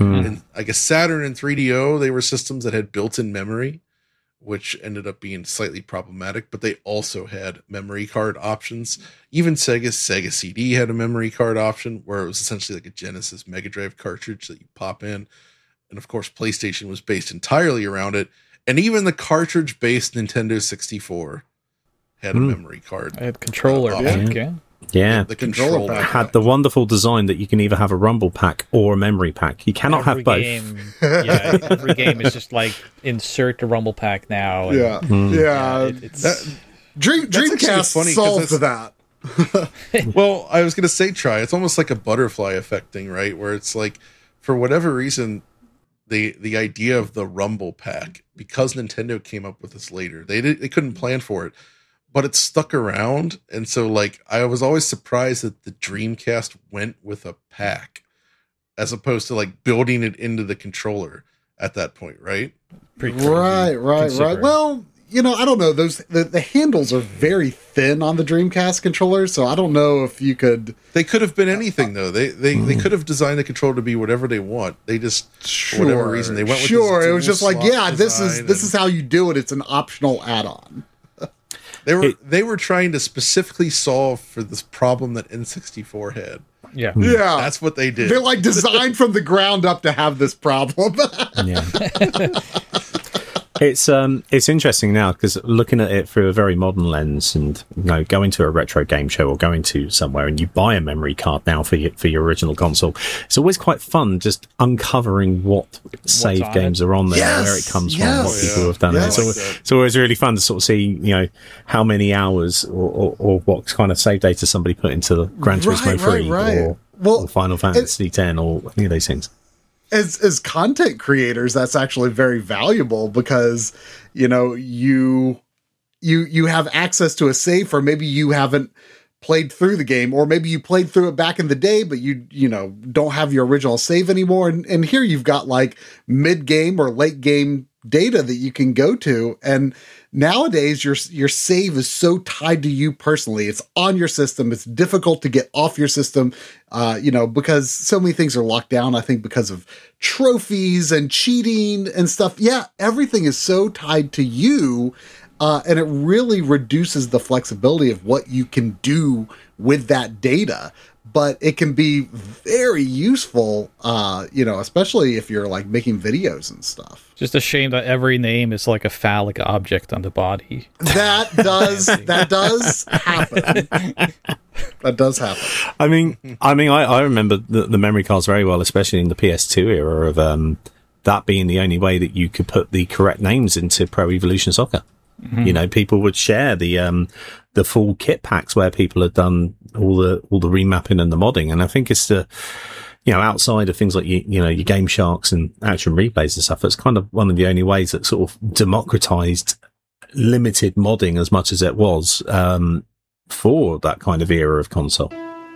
Mm. And I guess Saturn and three D O, they were systems that had built-in memory, which ended up being slightly problematic, but they also had memory card options. Even Sega, Sega C D had a memory card option where it was essentially like a Genesis Mega Drive cartridge that you pop in. And of course, PlayStation was based entirely around it. And even the cartridge-based Nintendo sixty-four had a Mm. memory card. I had controller. Uh, Yeah. yeah. yeah. Yeah. The, the Controller controller pack. Had the wonderful design that you can either have a rumble pack or a memory pack. You cannot Every have both. Game, yeah, every game is just like insert the rumble pack now. and- Yeah, Mm. yeah. it- it's, That, Dream That's actually Dreamcast funny 'cause solved it's- that. well, I was going to say, try. It's almost like a butterfly effect thing, right? Where it's like, for whatever reason, the the idea of the Rumble Pack, because Nintendo came up with this later, they did, they couldn't plan for it, but it stuck around. And so, like, I was always surprised that the Dreamcast went with a pack as opposed to like building it into the controller at that point, right? pretty crazy, Right, right, right. considering. Well, you know, I don't know. Those the, the handles are very thin on the Dreamcast controller, so I don't know if you could. They could have been anything though. They they they could have designed the controller to be whatever they want. They just Sure, for whatever reason they went with sure. this It was dual just like, slot yeah, this is design this and- is how you do it. It's an optional add-on. They were It- they were trying to specifically solve for this problem that N sixty-four had. yeah. Yeah, That's what they did. they're like designed from the ground up to have this problem. Yeah. It's um it's interesting now because looking at it through a very modern lens, and you know, going to a retro game show or going to somewhere and you buy a memory card now for your for your original console, it's always quite fun just uncovering what save on games it. are on there, Yes, where it comes yes. from, what Oh, people yeah. have done. Yes. It's, always, Like that. it's always really fun to sort of see, you know, how many hours or, or, or what kind of save data somebody put into Gran Turismo Right, three right, right. or, Well, or Final Fantasy ten or any of those things. as as content creators, that's actually very valuable because you know you you you have access to a save, or maybe you haven't played through the game, or maybe you played through it back in the day, but you you know don't have your original save anymore. And, and here you've got like mid game or late game data that you can go to. And nowadays your your save is so tied to you personally. It's on your system. It's difficult to get off your system, uh, you know, because so many things are locked down, I think, because of trophies and cheating and stuff. Yeah, everything is so tied to you. Uh, and it really reduces the flexibility of what you can do with that data. But it can be very useful, uh, you know, especially if you're like making videos and stuff. Just a shame that every name is like a phallic object on the body. That does that does happen. That does happen. I mean, I mean, I, I remember the, the memory cards very well, especially in the P S two era of um, that being the only way that you could put the correct names into Pro Evolution Soccer. Mm-hmm. You know, people would share the um, the full kit packs where people had done all the all the remapping and the modding, and I think it's the you know outside of things like you, you know your Game Sharks and Action Replays and stuff, it's kind of one of the only ways that sort of democratized limited modding as much as it was um, for that kind of era of console.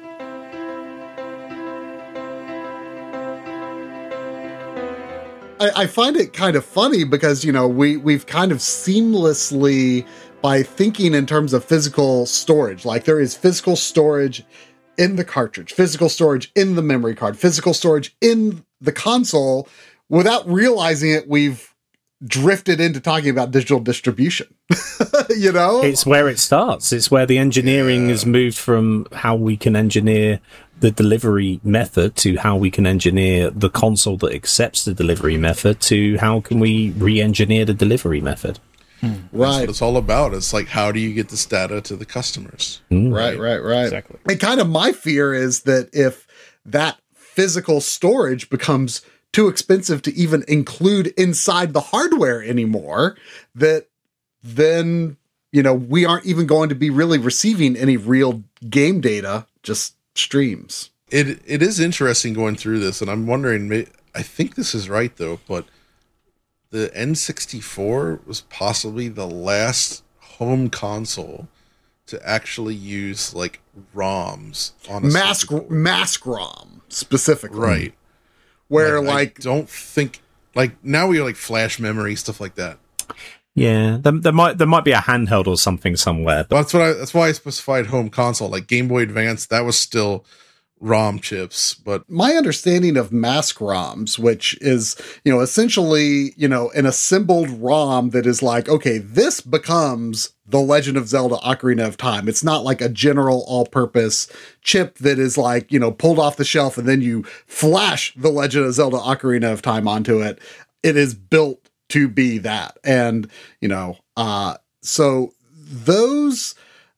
I, I find it kind of funny because, you know, we, we've kind of seamlessly, by thinking in terms of physical storage, like there is physical storage in the cartridge, physical storage in the memory card, physical storage in the console, without realizing it, we've drifted into talking about digital distribution. You know? It's where it starts. It's where the engineering Yeah. has moved from how we can engineer the delivery method to how we can engineer the console that accepts the delivery method to how can we re-engineer the delivery method. That's Right. what it's all about. It's like, how do you get this data to the customers? Mm. Right, right, right. Exactly. And kind of my fear is that if that physical storage becomes too expensive to even include inside the hardware anymore, that then, you know, we aren't even going to be really receiving any real game data, just streams. It it is interesting going through this, and I'm wondering. may- I think this is right though, but the N sixty-four was possibly the last home console to actually use like ROMs on a Mask, circuit board. mask ROM specifically. right? Where Like, like, I don't think like now we have like flash memory stuff like that. Yeah, there, there might there might be a handheld or something somewhere. But That's what I. That's why I specified home console. Like Game Boy Advance, that was still ROM chips, but my understanding of mask ROMs, which is, you know, essentially, you know, an assembled ROM that is like, okay, this becomes The Legend of Zelda Ocarina of Time. It's not like a general all-purpose chip that is like, you know, pulled off the shelf and then you flash The Legend of Zelda Ocarina of Time onto it. It is built to be that. And, you know, uh, so those...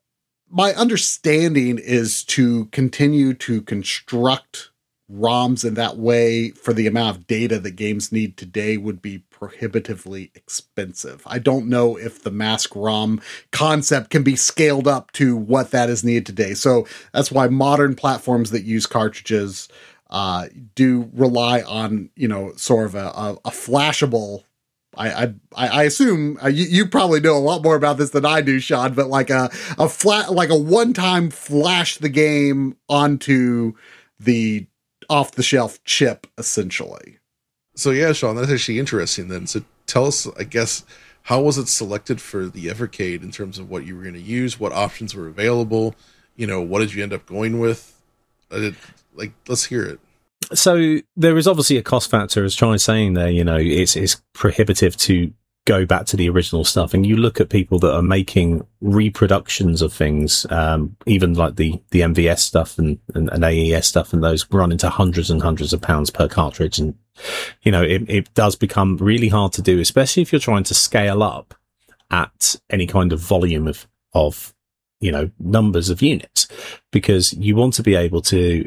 my understanding is to continue to construct ROMs in that way for the amount of data that games need today would be prohibitively expensive. I don't know if the mask ROM concept can be scaled up to what that is needed today. So that's why modern platforms that use cartridges uh, do rely on, you know, sort of a, a, a flashable I, I I assume uh, you, you probably know a lot more about this than I do, Sean, but like a, a flat, like a one-time flash the game onto the off-the-shelf chip, essentially. So yeah, Sean, that's actually interesting then. So tell us, I guess, how was it selected for the Evercade in terms of what you were going to use? What options were available? You know, what did you end up going with? Uh, like, let's hear it. So there is obviously a cost factor, as Charlie's saying there. You know, it's it's prohibitive to go back to the original stuff. And you look at people that are making reproductions of things, um, even like the the M V S stuff and, and, and A E S stuff, and those run into hundreds and hundreds of pounds per cartridge. And, you know, it, it does become really hard to do, especially if you're trying to scale up at any kind of volume of, of, you know, numbers of units, because you want to be able to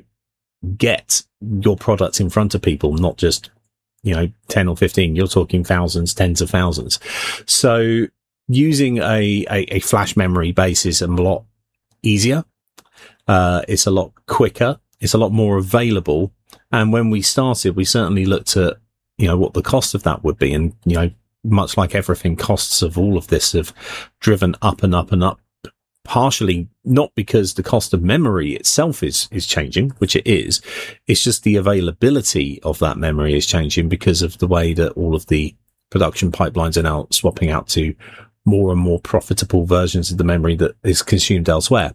get your product in front of people, not just, you know, ten or fifteen. You're talking thousands, tens of thousands. So using a, a, a flash memory base is a lot easier. Uh, it's a lot quicker. It's a lot more available. And when we started, we certainly looked at, you know, what the cost of that would be. And, you know, much like everything, costs of all of this have driven up and up and up. Partially not because the cost of memory itself is, is changing, which it is. It's just the availability of that memory is changing because of the way that all of the production pipelines are now swapping out to more and more profitable versions of the memory that is consumed elsewhere.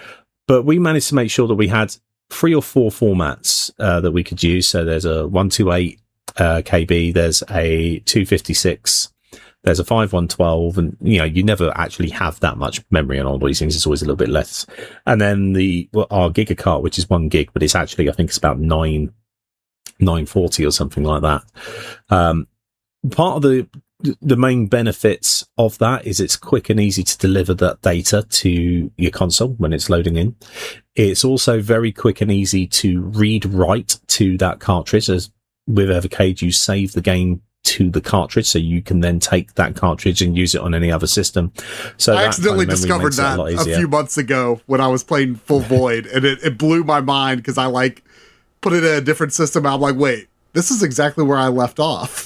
But we managed to make sure that we had three or four formats uh, that we could use. So there's a one twenty-eight uh, K B, there's a two fifty-six, there's a five one twelve, and, you know, you never actually have that much memory on all these things. It's always a little bit less. And then the, well, our Gigacart, which is one gig, but it's actually, I think it's about nine, nine forty or something like that. Um, part of the, the main benefits of that is it's quick and easy to deliver that data to your console when it's loading in. It's also very quick and easy to read write to that cartridge. As with Evercade, you save the game to the cartridge, so you can then take that cartridge and use it on any other system. So I accidentally kind of discovered that a, a few months ago when I was playing Full Void, and it, it blew my mind because I like put it in a different system. I'm like, wait, this is exactly where I left off.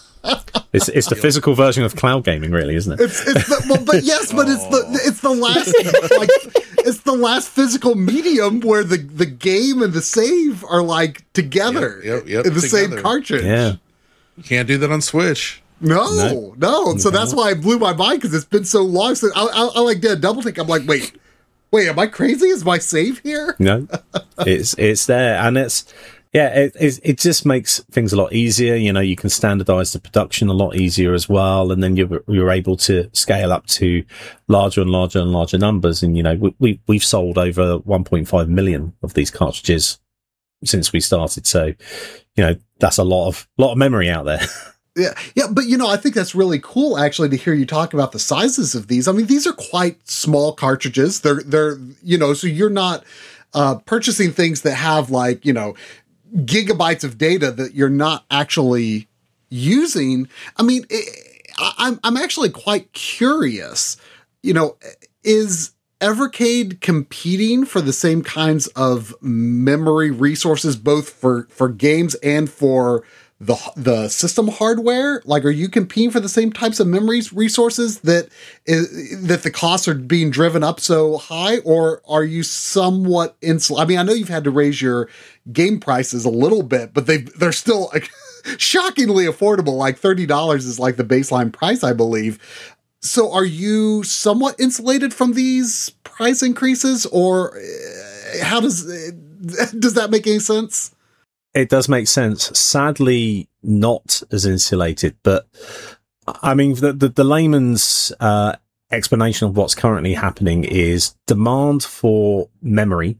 it's it's the physical version of cloud gaming, really, isn't it? It's, it's the, well, but yes, but it's the it's the last like it's the last physical medium where the the game and the save are like together yep, yep, yep, in the together. same cartridge. Yeah. You can't do that on Switch. No, no. no. So no. that's why it blew my mind, because it's been so long since I, I, I like did a double take. I'm like, wait, wait, am I crazy? Is my save here? No, it's it's there, and it's yeah, it, it it just makes things a lot easier. You know, you can standardize the production a lot easier as well, and then you're you're able to scale up to larger and larger and larger numbers. And, you know, we, we we've sold over one point five million of these cartridges since we started. So, you know, that's a lot of lot of memory out there. Yeah, yeah, but, you know, I think that's really cool, actually, to hear you talk about the sizes of these. I mean, these are quite small cartridges. They're, they're, you know, so you're not uh, purchasing things that have, like, you know, gigabytes of data that you're not actually using. I mean, it, I'm, I'm actually quite curious, you know, is Evercade competing for the same kinds of memory resources, both for, for games and for the the system hardware? Like, are you competing for the same types of memory resources that is, that the costs are being driven up so high, or are you somewhat insul? I mean, I know you've had to raise your game prices a little bit, but they they're still like, shockingly affordable. Like thirty dollars is like the baseline price, I believe. So, are you somewhat insulated from these price increases, or uh, how does uh, does that make any sense? It does make sense. Sadly, not as insulated, but I mean, the, the, the layman's uh, explanation of what's currently happening is demand for memory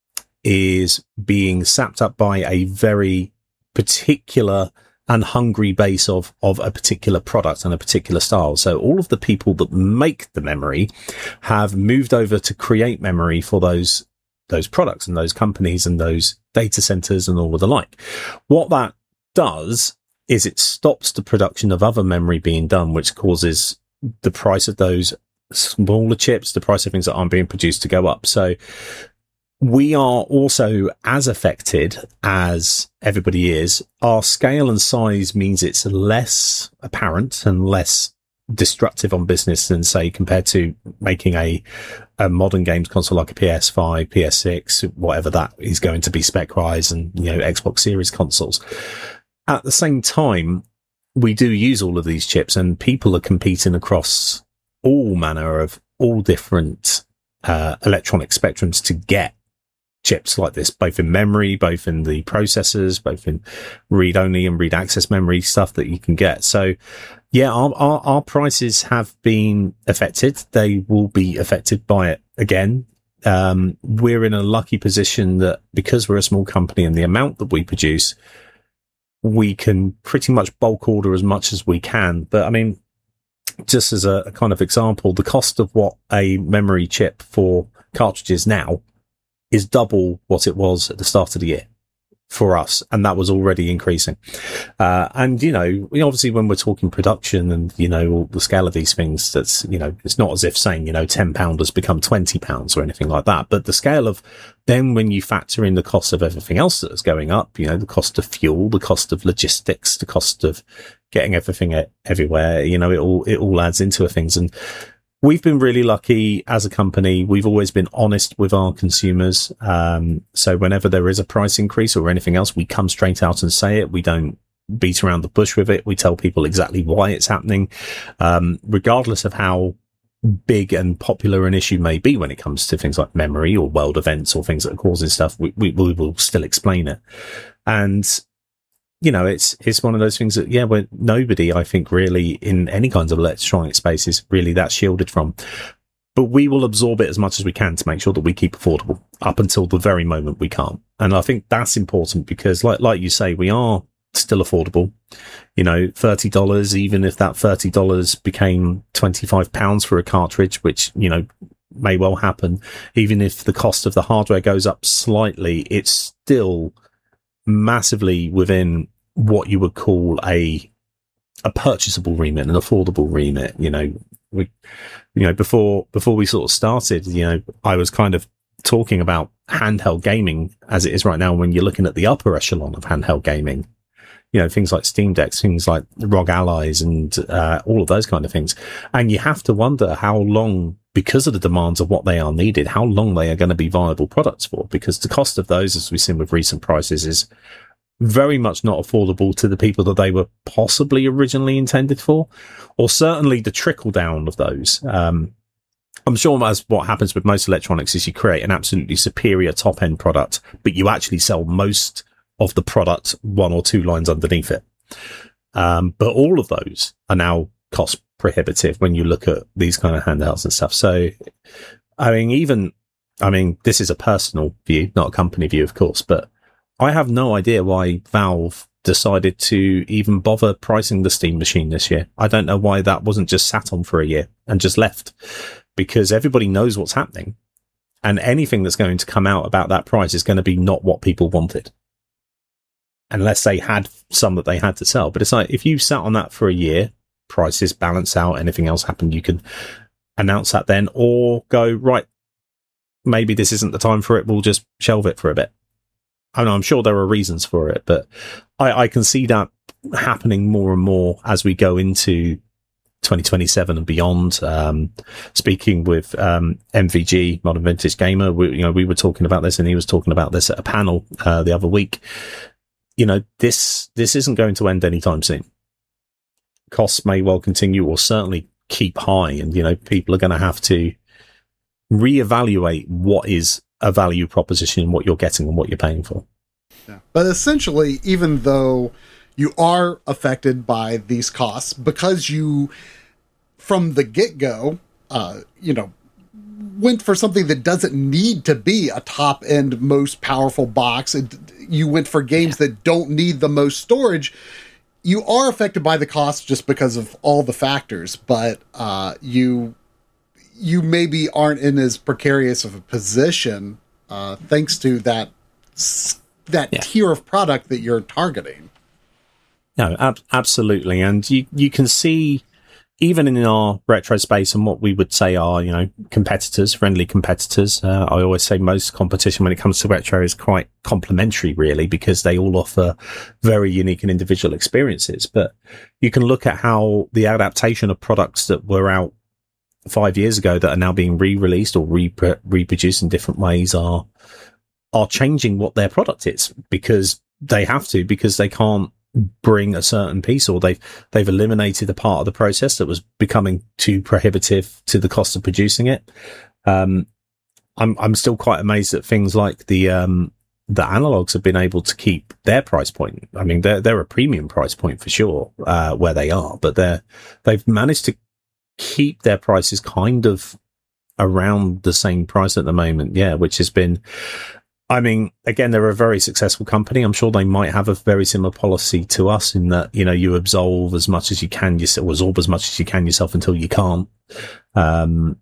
is being sapped up by a very particular and hungry base of, of a particular product and a particular style. So all of the people that make the memory have moved over to create memory for those those products and those companies and those data centers and all of the like. What that does is it stops the production of other memory being done, which causes the price of those smaller chips, the price of things that aren't being produced, to go up. So we are also as affected as everybody is. Our scale and size means it's less apparent and less destructive on business than, say, compared to making a, a modern games console like a P S five, P S six, whatever that is going to be spec-wise, and, you know, Xbox Series consoles. At the same time, we do use all of these chips, and people are competing across all manner of all different uh, electronic spectrums to get chips like this, both in memory, both in the processors, both in read-only and read-access memory stuff that you can get. So, yeah, our, our, our prices have been affected. They will be affected by it again. Um, we're in a lucky position that because we're a small company and the amount that we produce, we can pretty much bulk order as much as we can. But I mean, just as a, a kind of example, the cost of what a memory chip for cartridges now is double what it was at the start of the year for us. And that was already increasing. Uh, and, you know, obviously when we're talking production and, you know, all the scale of these things, that's, you know, it's not as if saying, you know, ten pound has become twenty pounds or anything like that. But the scale of then when you factor in the cost of everything else that is going up, you know, the cost of fuel, the cost of logistics, the cost of getting everything everywhere, you know, it all, it all adds into things. And we've been really lucky as a company. We've always been honest with our consumers. Um, so whenever there is a price increase or anything else, we come straight out and say it. We don't beat around the bush with it. We tell people exactly why it's happening. Um, regardless of how big and popular an issue may be when it comes to things like memory or world events or things that are causing stuff, we, we, we will still explain it. And, you know, it's, it's one of those things that, yeah, where nobody, I think, really in any kinds of electronic space is really that shielded from. But we will absorb it as much as we can to make sure that we keep affordable up until the very moment we can't. And I think that's important because, like, like you say, we are still affordable. You know, thirty dollars, even if that thirty dollars became twenty-five pounds for a cartridge, which, you know, may well happen, even if the cost of the hardware goes up slightly, it's still massively within what you would call a a purchasable remit, an affordable remit. You know, we, you know, before before we sort of started, you know, I was kind of talking about handheld gaming as it is right now. When you're looking at the upper echelon of handheld gaming, you know, things like Steam Decks, things like R O G Allies, and uh, all of those kind of things, and you have to wonder how long, because of the demands of what they are needed, how long they are going to be viable products for, because the cost of those, as we've seen with recent prices, is very much not affordable to the people that they were possibly originally intended for, or certainly the trickle down of those. Um, I'm sure as what happens with most electronics is you create an absolutely superior top end product, but you actually sell most of the product one or two lines underneath it. Um, but all of those are now cost prohibitive when you look at these kind of handhelds and stuff. So, I mean, even, I mean, this is a personal view, not a company view, of course, but I have no idea why Valve decided to even bother pricing the Steam Machine this year. I don't know why that wasn't just sat on for a year and just left, because everybody knows what's happening, and anything that's going to come out about that price is going to be not what people wanted, unless they had some that they had to sell. But it's like, if you sat on that for a year, prices balance out, anything else happened, you can announce that then, or go, right, maybe this isn't the time for it, we'll just shelve it for a bit. I know, I'm sure there are reasons for it, but I, I can see that happening more and more as we go into twenty twenty-seven and beyond. Um, speaking with um, M V G, Modern Vintage Gamer, we, you know, we were talking about this, and he was talking about this at a panel uh, the other week. You know, this this isn't going to end anytime soon. Costs may well continue, or certainly keep high, and, you know, people are going to have to reevaluate what is a value proposition, what you're getting and what you're paying for. Yeah. But essentially, even though you are affected by these costs, because you, from the get-go, uh, you know, went for something that doesn't need to be a top-end, most powerful box, and you went for games yeah. that don't need the most storage, you are affected by the cost just because of all the factors, but uh, you you maybe aren't in as precarious of a position uh, thanks to that that yeah. tier of product that you're targeting. No, ab- absolutely. And you, you can see, even in our retro space and what we would say are, you know, competitors, friendly competitors. Uh, I always say most competition when it comes to retro is quite complementary, really, because they all offer very unique and individual experiences. But you can look at how the adaptation of products that were out five years ago that are now being re-released or re- reproduced in different ways are, are changing what their product is, because they have to, because they can't bring a certain piece, or they've they've eliminated a part of the process that was becoming too prohibitive to the cost of producing it. Um, I'm I'm still quite amazed at things like the um, the analogs have been able to keep their price point. I mean, they're they're a premium price point for sure uh, where they are, but they're they've managed to keep their prices kind of around the same price at the moment. Yeah, which has been. I mean, again, they're a very successful company. I'm sure they might have a very similar policy to us in that, you know, you absolve as much as you can yourself, absorb as much as you can yourself until you can't. Um,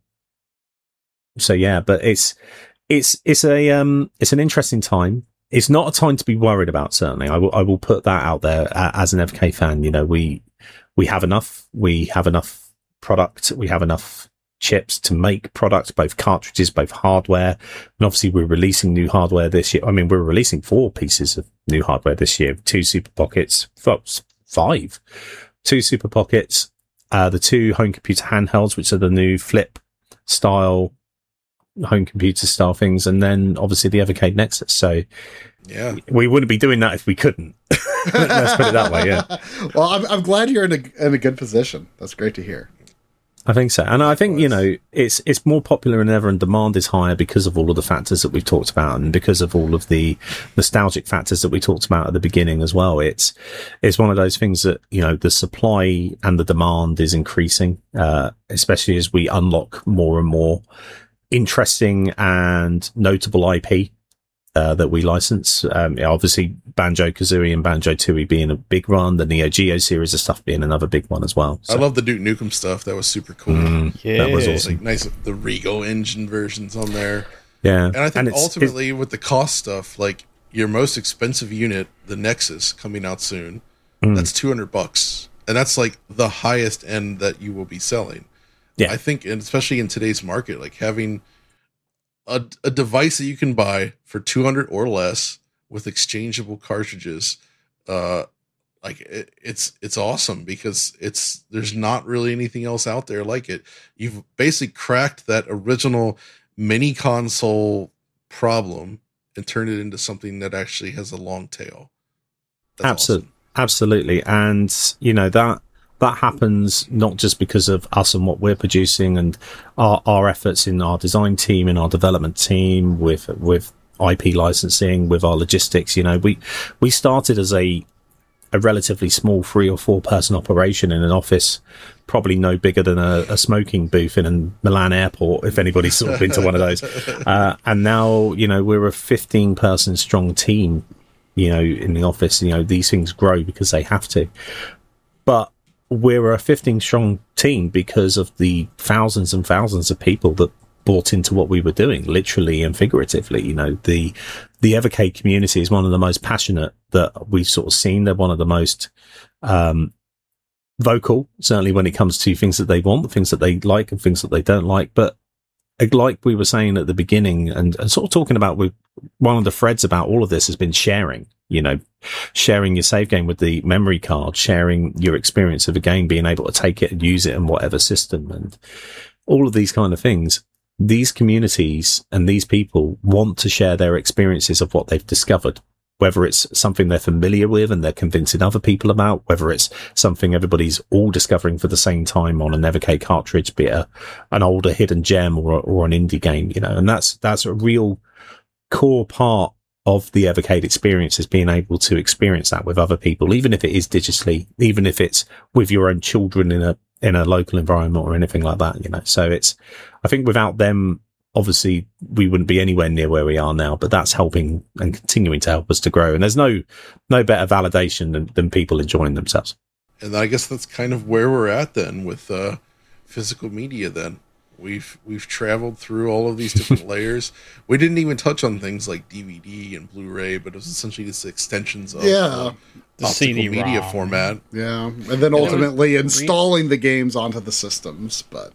so yeah, but it's, it's, it's a, um, it's an interesting time. It's not a time to be worried about, certainly. I will, I will put that out there uh, as an F K fan. You know, we, we have enough, we have enough product, we have enough chips to make products, both cartridges, both hardware. And obviously we're releasing new hardware this year. I mean, we're releasing four pieces of new hardware this year, two Super Pockets, five, two Super Pockets, uh, the two home computer handhelds, which are the new flip style home computer style things. And then obviously the Evercade Nexus. So yeah, we wouldn't be doing that if we couldn't. Let's put it that way. Yeah. Well, I'm, I'm glad you're in a, in a good position. That's great to hear. I think so. And I think, you know, it's it's more popular than ever and demand is higher because of all of the factors that we've talked about and because of all of the nostalgic factors that we talked about at the beginning as well. It's it's one of those things that, you know, the supply and the demand is increasing, uh, especially as we unlock more and more interesting and notable I P uh, that we license. Um, obviously, Banjo-Kazooie and Banjo-Tooie being a big one, the Neo Geo series of stuff being another big one as well. So. I love the Duke Nukem stuff. That was super cool. Mm, yeah. That was awesome. Like, nice, the Rego engine versions on there. Yeah. And I think and it's, ultimately it's, with the cost stuff, like your most expensive unit, the Nexus coming out soon, mm. that's two hundred bucks. And that's like the highest end that you will be selling. Yeah. I think, and especially in today's market, like having a, a device that you can buy for two hundred or less with exchangeable cartridges, uh, like it, it's it's awesome because it's there's not really anything else out there like it. You've basically cracked that original mini console problem and turned it into something that actually has a long tail. That's Absolutely, awesome. Absolutely, and you know that. That happens not just because of us and what we're producing and our, our efforts in our design team, in our development team, with with I P licensing, with our logistics. You know, we we started as a a relatively small three or four person operation in an office, probably no bigger than a, a smoking booth in a Milan airport, if anybody's sort of been to one of those. Uh, and now, you know, we're a fifteen person strong team, you know, in the office. You know, these things grow because they have to. But we're a fifteen strong team because of the thousands and thousands of people that bought into what we were doing, literally and figuratively. You know, the the Evercade community is one of the most passionate that we've sort of seen. They're one of the most um, vocal, certainly when it comes to things that they want, the things that they like and things that they don't like. But like we were saying at the beginning and, and sort of talking about with one of the threads about all of this has been sharing. You know, sharing your save game with the memory card, sharing your experience of a game, being able to take it and use it in whatever system and all of these kind of things. These communities and these people want to share their experiences of what they've discovered whether it's something they're familiar with and they're convincing other people about, whether it's something everybody's all discovering for the same time on an Evercade cartridge, be it a, an older hidden gem or, or an indie game, you know, and that's, that's a real core part of the Evercade experience, is being able to experience that with other people, even if it is digitally, even if it's with your own children in a, in a local environment or anything like that, you know. So it's, I think without them, obviously we wouldn't be anywhere near where we are now, but that's helping and continuing to help us to grow. And there's no, no better validation than, than people enjoying themselves. And I guess that's kind of where we're at then with uh, physical media then. We've we've traveled through all of these different layers. We didn't even touch on things like D V D and Blu-ray, but it was essentially just extensions of Yeah. uh, The optical C D media ROM. format. Yeah, and then ultimately installing the games onto the systems. But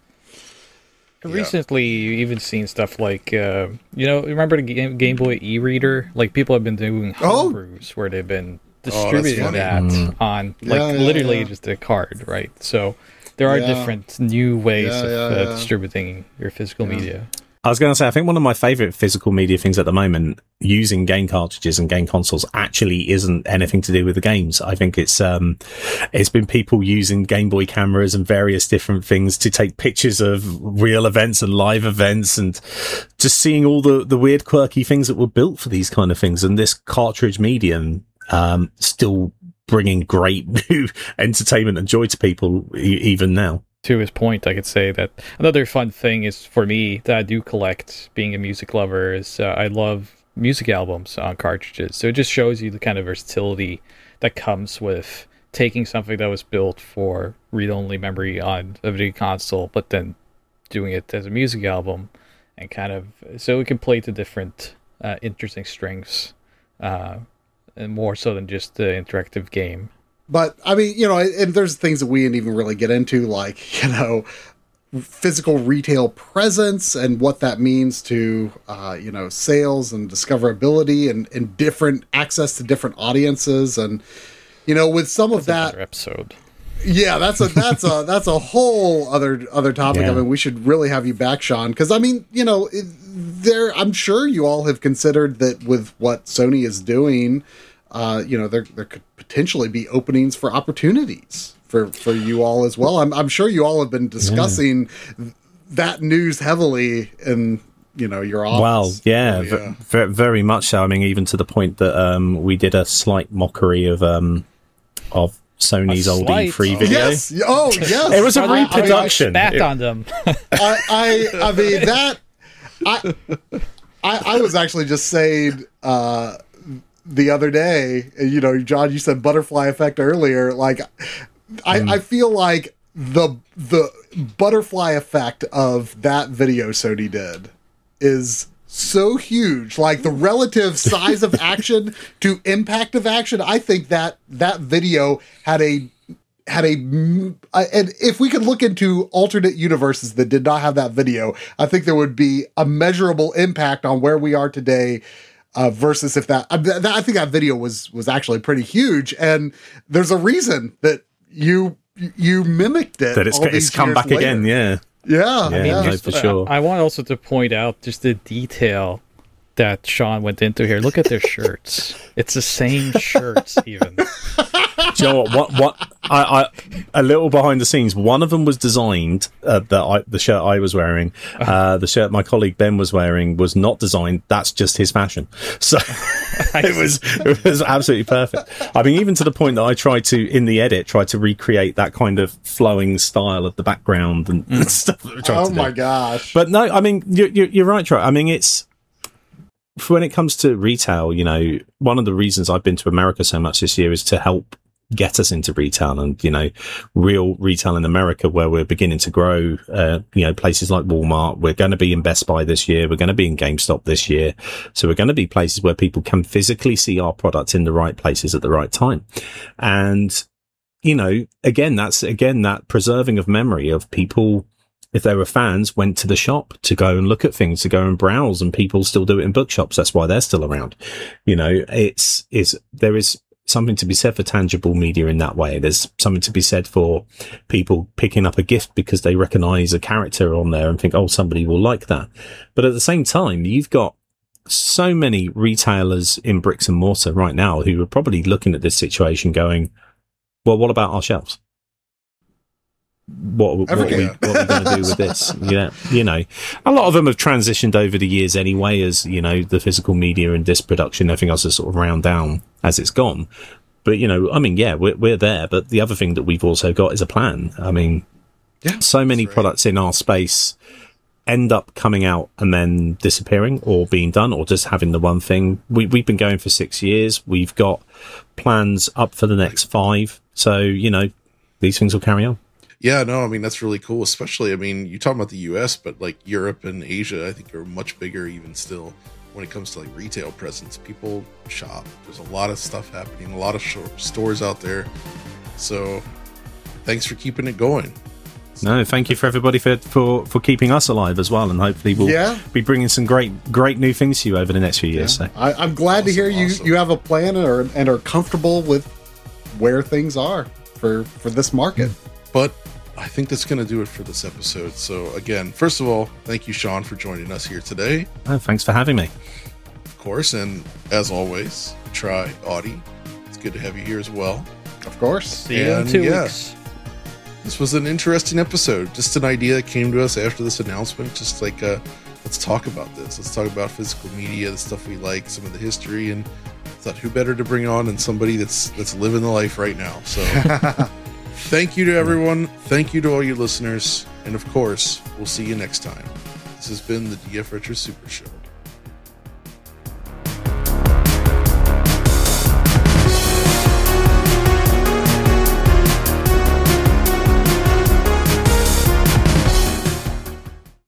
Recently, you've even seen stuff like, uh, you know, remember the Game, Game Boy e-reader? Like, people have been doing Oh. homebrews where they've been that's distributing funny. that Mm. on, like, Yeah, yeah, literally yeah. just a card, right? So there are Yeah. different new ways Yeah, of yeah, uh, yeah. distributing your physical Yeah. media. I was going to say, I think one of my favorite physical media things at the moment, using game cartridges and game consoles, actually isn't anything to do with the games. I think it's, um, it's been people using Game Boy cameras and various different things to take pictures of real events and live events, and just seeing all the, the weird, quirky things that were built for these kind of things. And this cartridge medium, um, still bringing great new entertainment and joy to people e- even now. To his point, I could say that another fun thing is for me that I do collect, being a music lover, is uh, I love music albums on cartridges. So it just shows you the kind of versatility that comes with taking something that was built for read-only memory on a video console, but then doing it as a music album, and kind of so it can play to different uh, interesting strengths, uh, and more so than just the interactive game. But I mean, you know, and there's things that we didn't even really get into, like, you know, physical retail presence and what that means to, uh, you know, sales and discoverability and, and different access to different audiences. And, you know, with some of that, Another episode. yeah, that's a, that's a, that's a whole other, other topic. Yeah. I mean, we should really have you back, Sean. Cause I mean, you know, it, there, I'm sure you all have considered that with what Sony is doing, uh, you know, there, there could potentially be openings for opportunities for, for you all as well. I'm, I'm sure you all have been discussing yeah. that news heavily in, you know, your office. Well, yeah, Oh, yeah. v- very much so. I mean, even to the point that um, we did a slight mockery of um, of Sony's A old slight- E three oh. video. Yes. Oh, yes. It was a I- I mean, reproduction. Spat It- on them. I, I, I mean that. I, I, I was actually just saying uh, the other day. You know, John, you said butterfly effect earlier. Like, I, Mm. I feel like the the butterfly effect of that video Sony did is so huge. Like the relative size of action to impact of action. I think that that video had a had a, and if we could look into alternate universes that did not have that video, I think there would be a measurable impact on where we are today, uh, versus if that, I, that, I think that video was, was actually pretty huge. And there's a reason that you, you mimicked it. That it's, all it's these come years back later. again, yeah. Yeah. Yeah, yeah. no, Just, for uh, sure. I want also to point out just the detail that Sean went into here. Look at their shirts. It's the same shirts, even. Do you know what? What? what I, I, a little behind the scenes. One of them was designed. Uh, that I, the shirt I was wearing, uh, the shirt my colleague Ben was wearing, was not designed. That's just his fashion. So it was it was absolutely perfect. I mean, even to the point that I tried to, in the edit, try to recreate that kind of flowing style of the background and Mm. stuff. That we tried Oh to my do. gosh. But no, I mean, you're, you're, you're right, Troy. I mean, it's, when it comes to retail, you know, one of the reasons I've been to America so much this year is to help get us into retail and, you know, real retail in America, where we're beginning to grow, uh, you know, places like Walmart. We're going to be in Best Buy this year. We're going to be in GameStop this year. So we're going to be places where people can physically see our product in the right places at the right time. And, you know, again, that's again, that preserving of memory of people, if they were fans, went to the shop to go and look at things, to go and browse, and people still do it in bookshops. That's why they're still around. You know, it's, is, there is something to be said for tangible media in that way. There's something to be said for people picking up a gift because they recognize a character on there and think, oh, somebody will like that. But at the same time, you've got so many retailers in bricks and mortar right now who are probably looking at this situation going, well, what about our shelves? What, what, are we, what are we going to do with this? Yeah, you know, a lot of them have transitioned over the years anyway, as you know, the physical media and disc production, everything else has sort of round down as it's gone. But you know, I mean, yeah, we're we're there. But the other thing that we've also got is a plan. I mean, yeah, so many right. products in our space end up coming out and then disappearing or being done or just having the one thing. We we've been going for six years. We've got plans up for the next five. So you know, these things will carry on. Yeah, no, I mean, that's really cool, especially, I mean, you talk about the U S, but like Europe and Asia, I think are much bigger even still when it comes to like retail presence. People shop. There's a lot of stuff happening, a lot of sh- stores out there. So thanks for keeping it going. No, thank you for everybody for, for, for keeping us alive as well. And hopefully we'll yeah. be bringing some great, great new things to you over the next few years. Yeah. So I, I'm glad awesome, to hear you, awesome. you have a plan or, and are comfortable with where things are for, for this market. But I think that's going to do it for this episode. So again, first of all, thank you, Sean, for joining us here today. Oh, thanks for having me. Of course. And as always, try Audie. It's good to have you here as well. Of course. See you in two yeah, weeks. This was an interesting episode. Just an idea that came to us after this announcement. Just like, uh, let's talk about this. Let's talk about physical media, the stuff we like, some of the history, and thought who better to bring on than somebody that's that's living the life right now. So thank you to everyone. Thank you to all you listeners. And of course, we'll see you next time. This has been the D F Retro Super Show.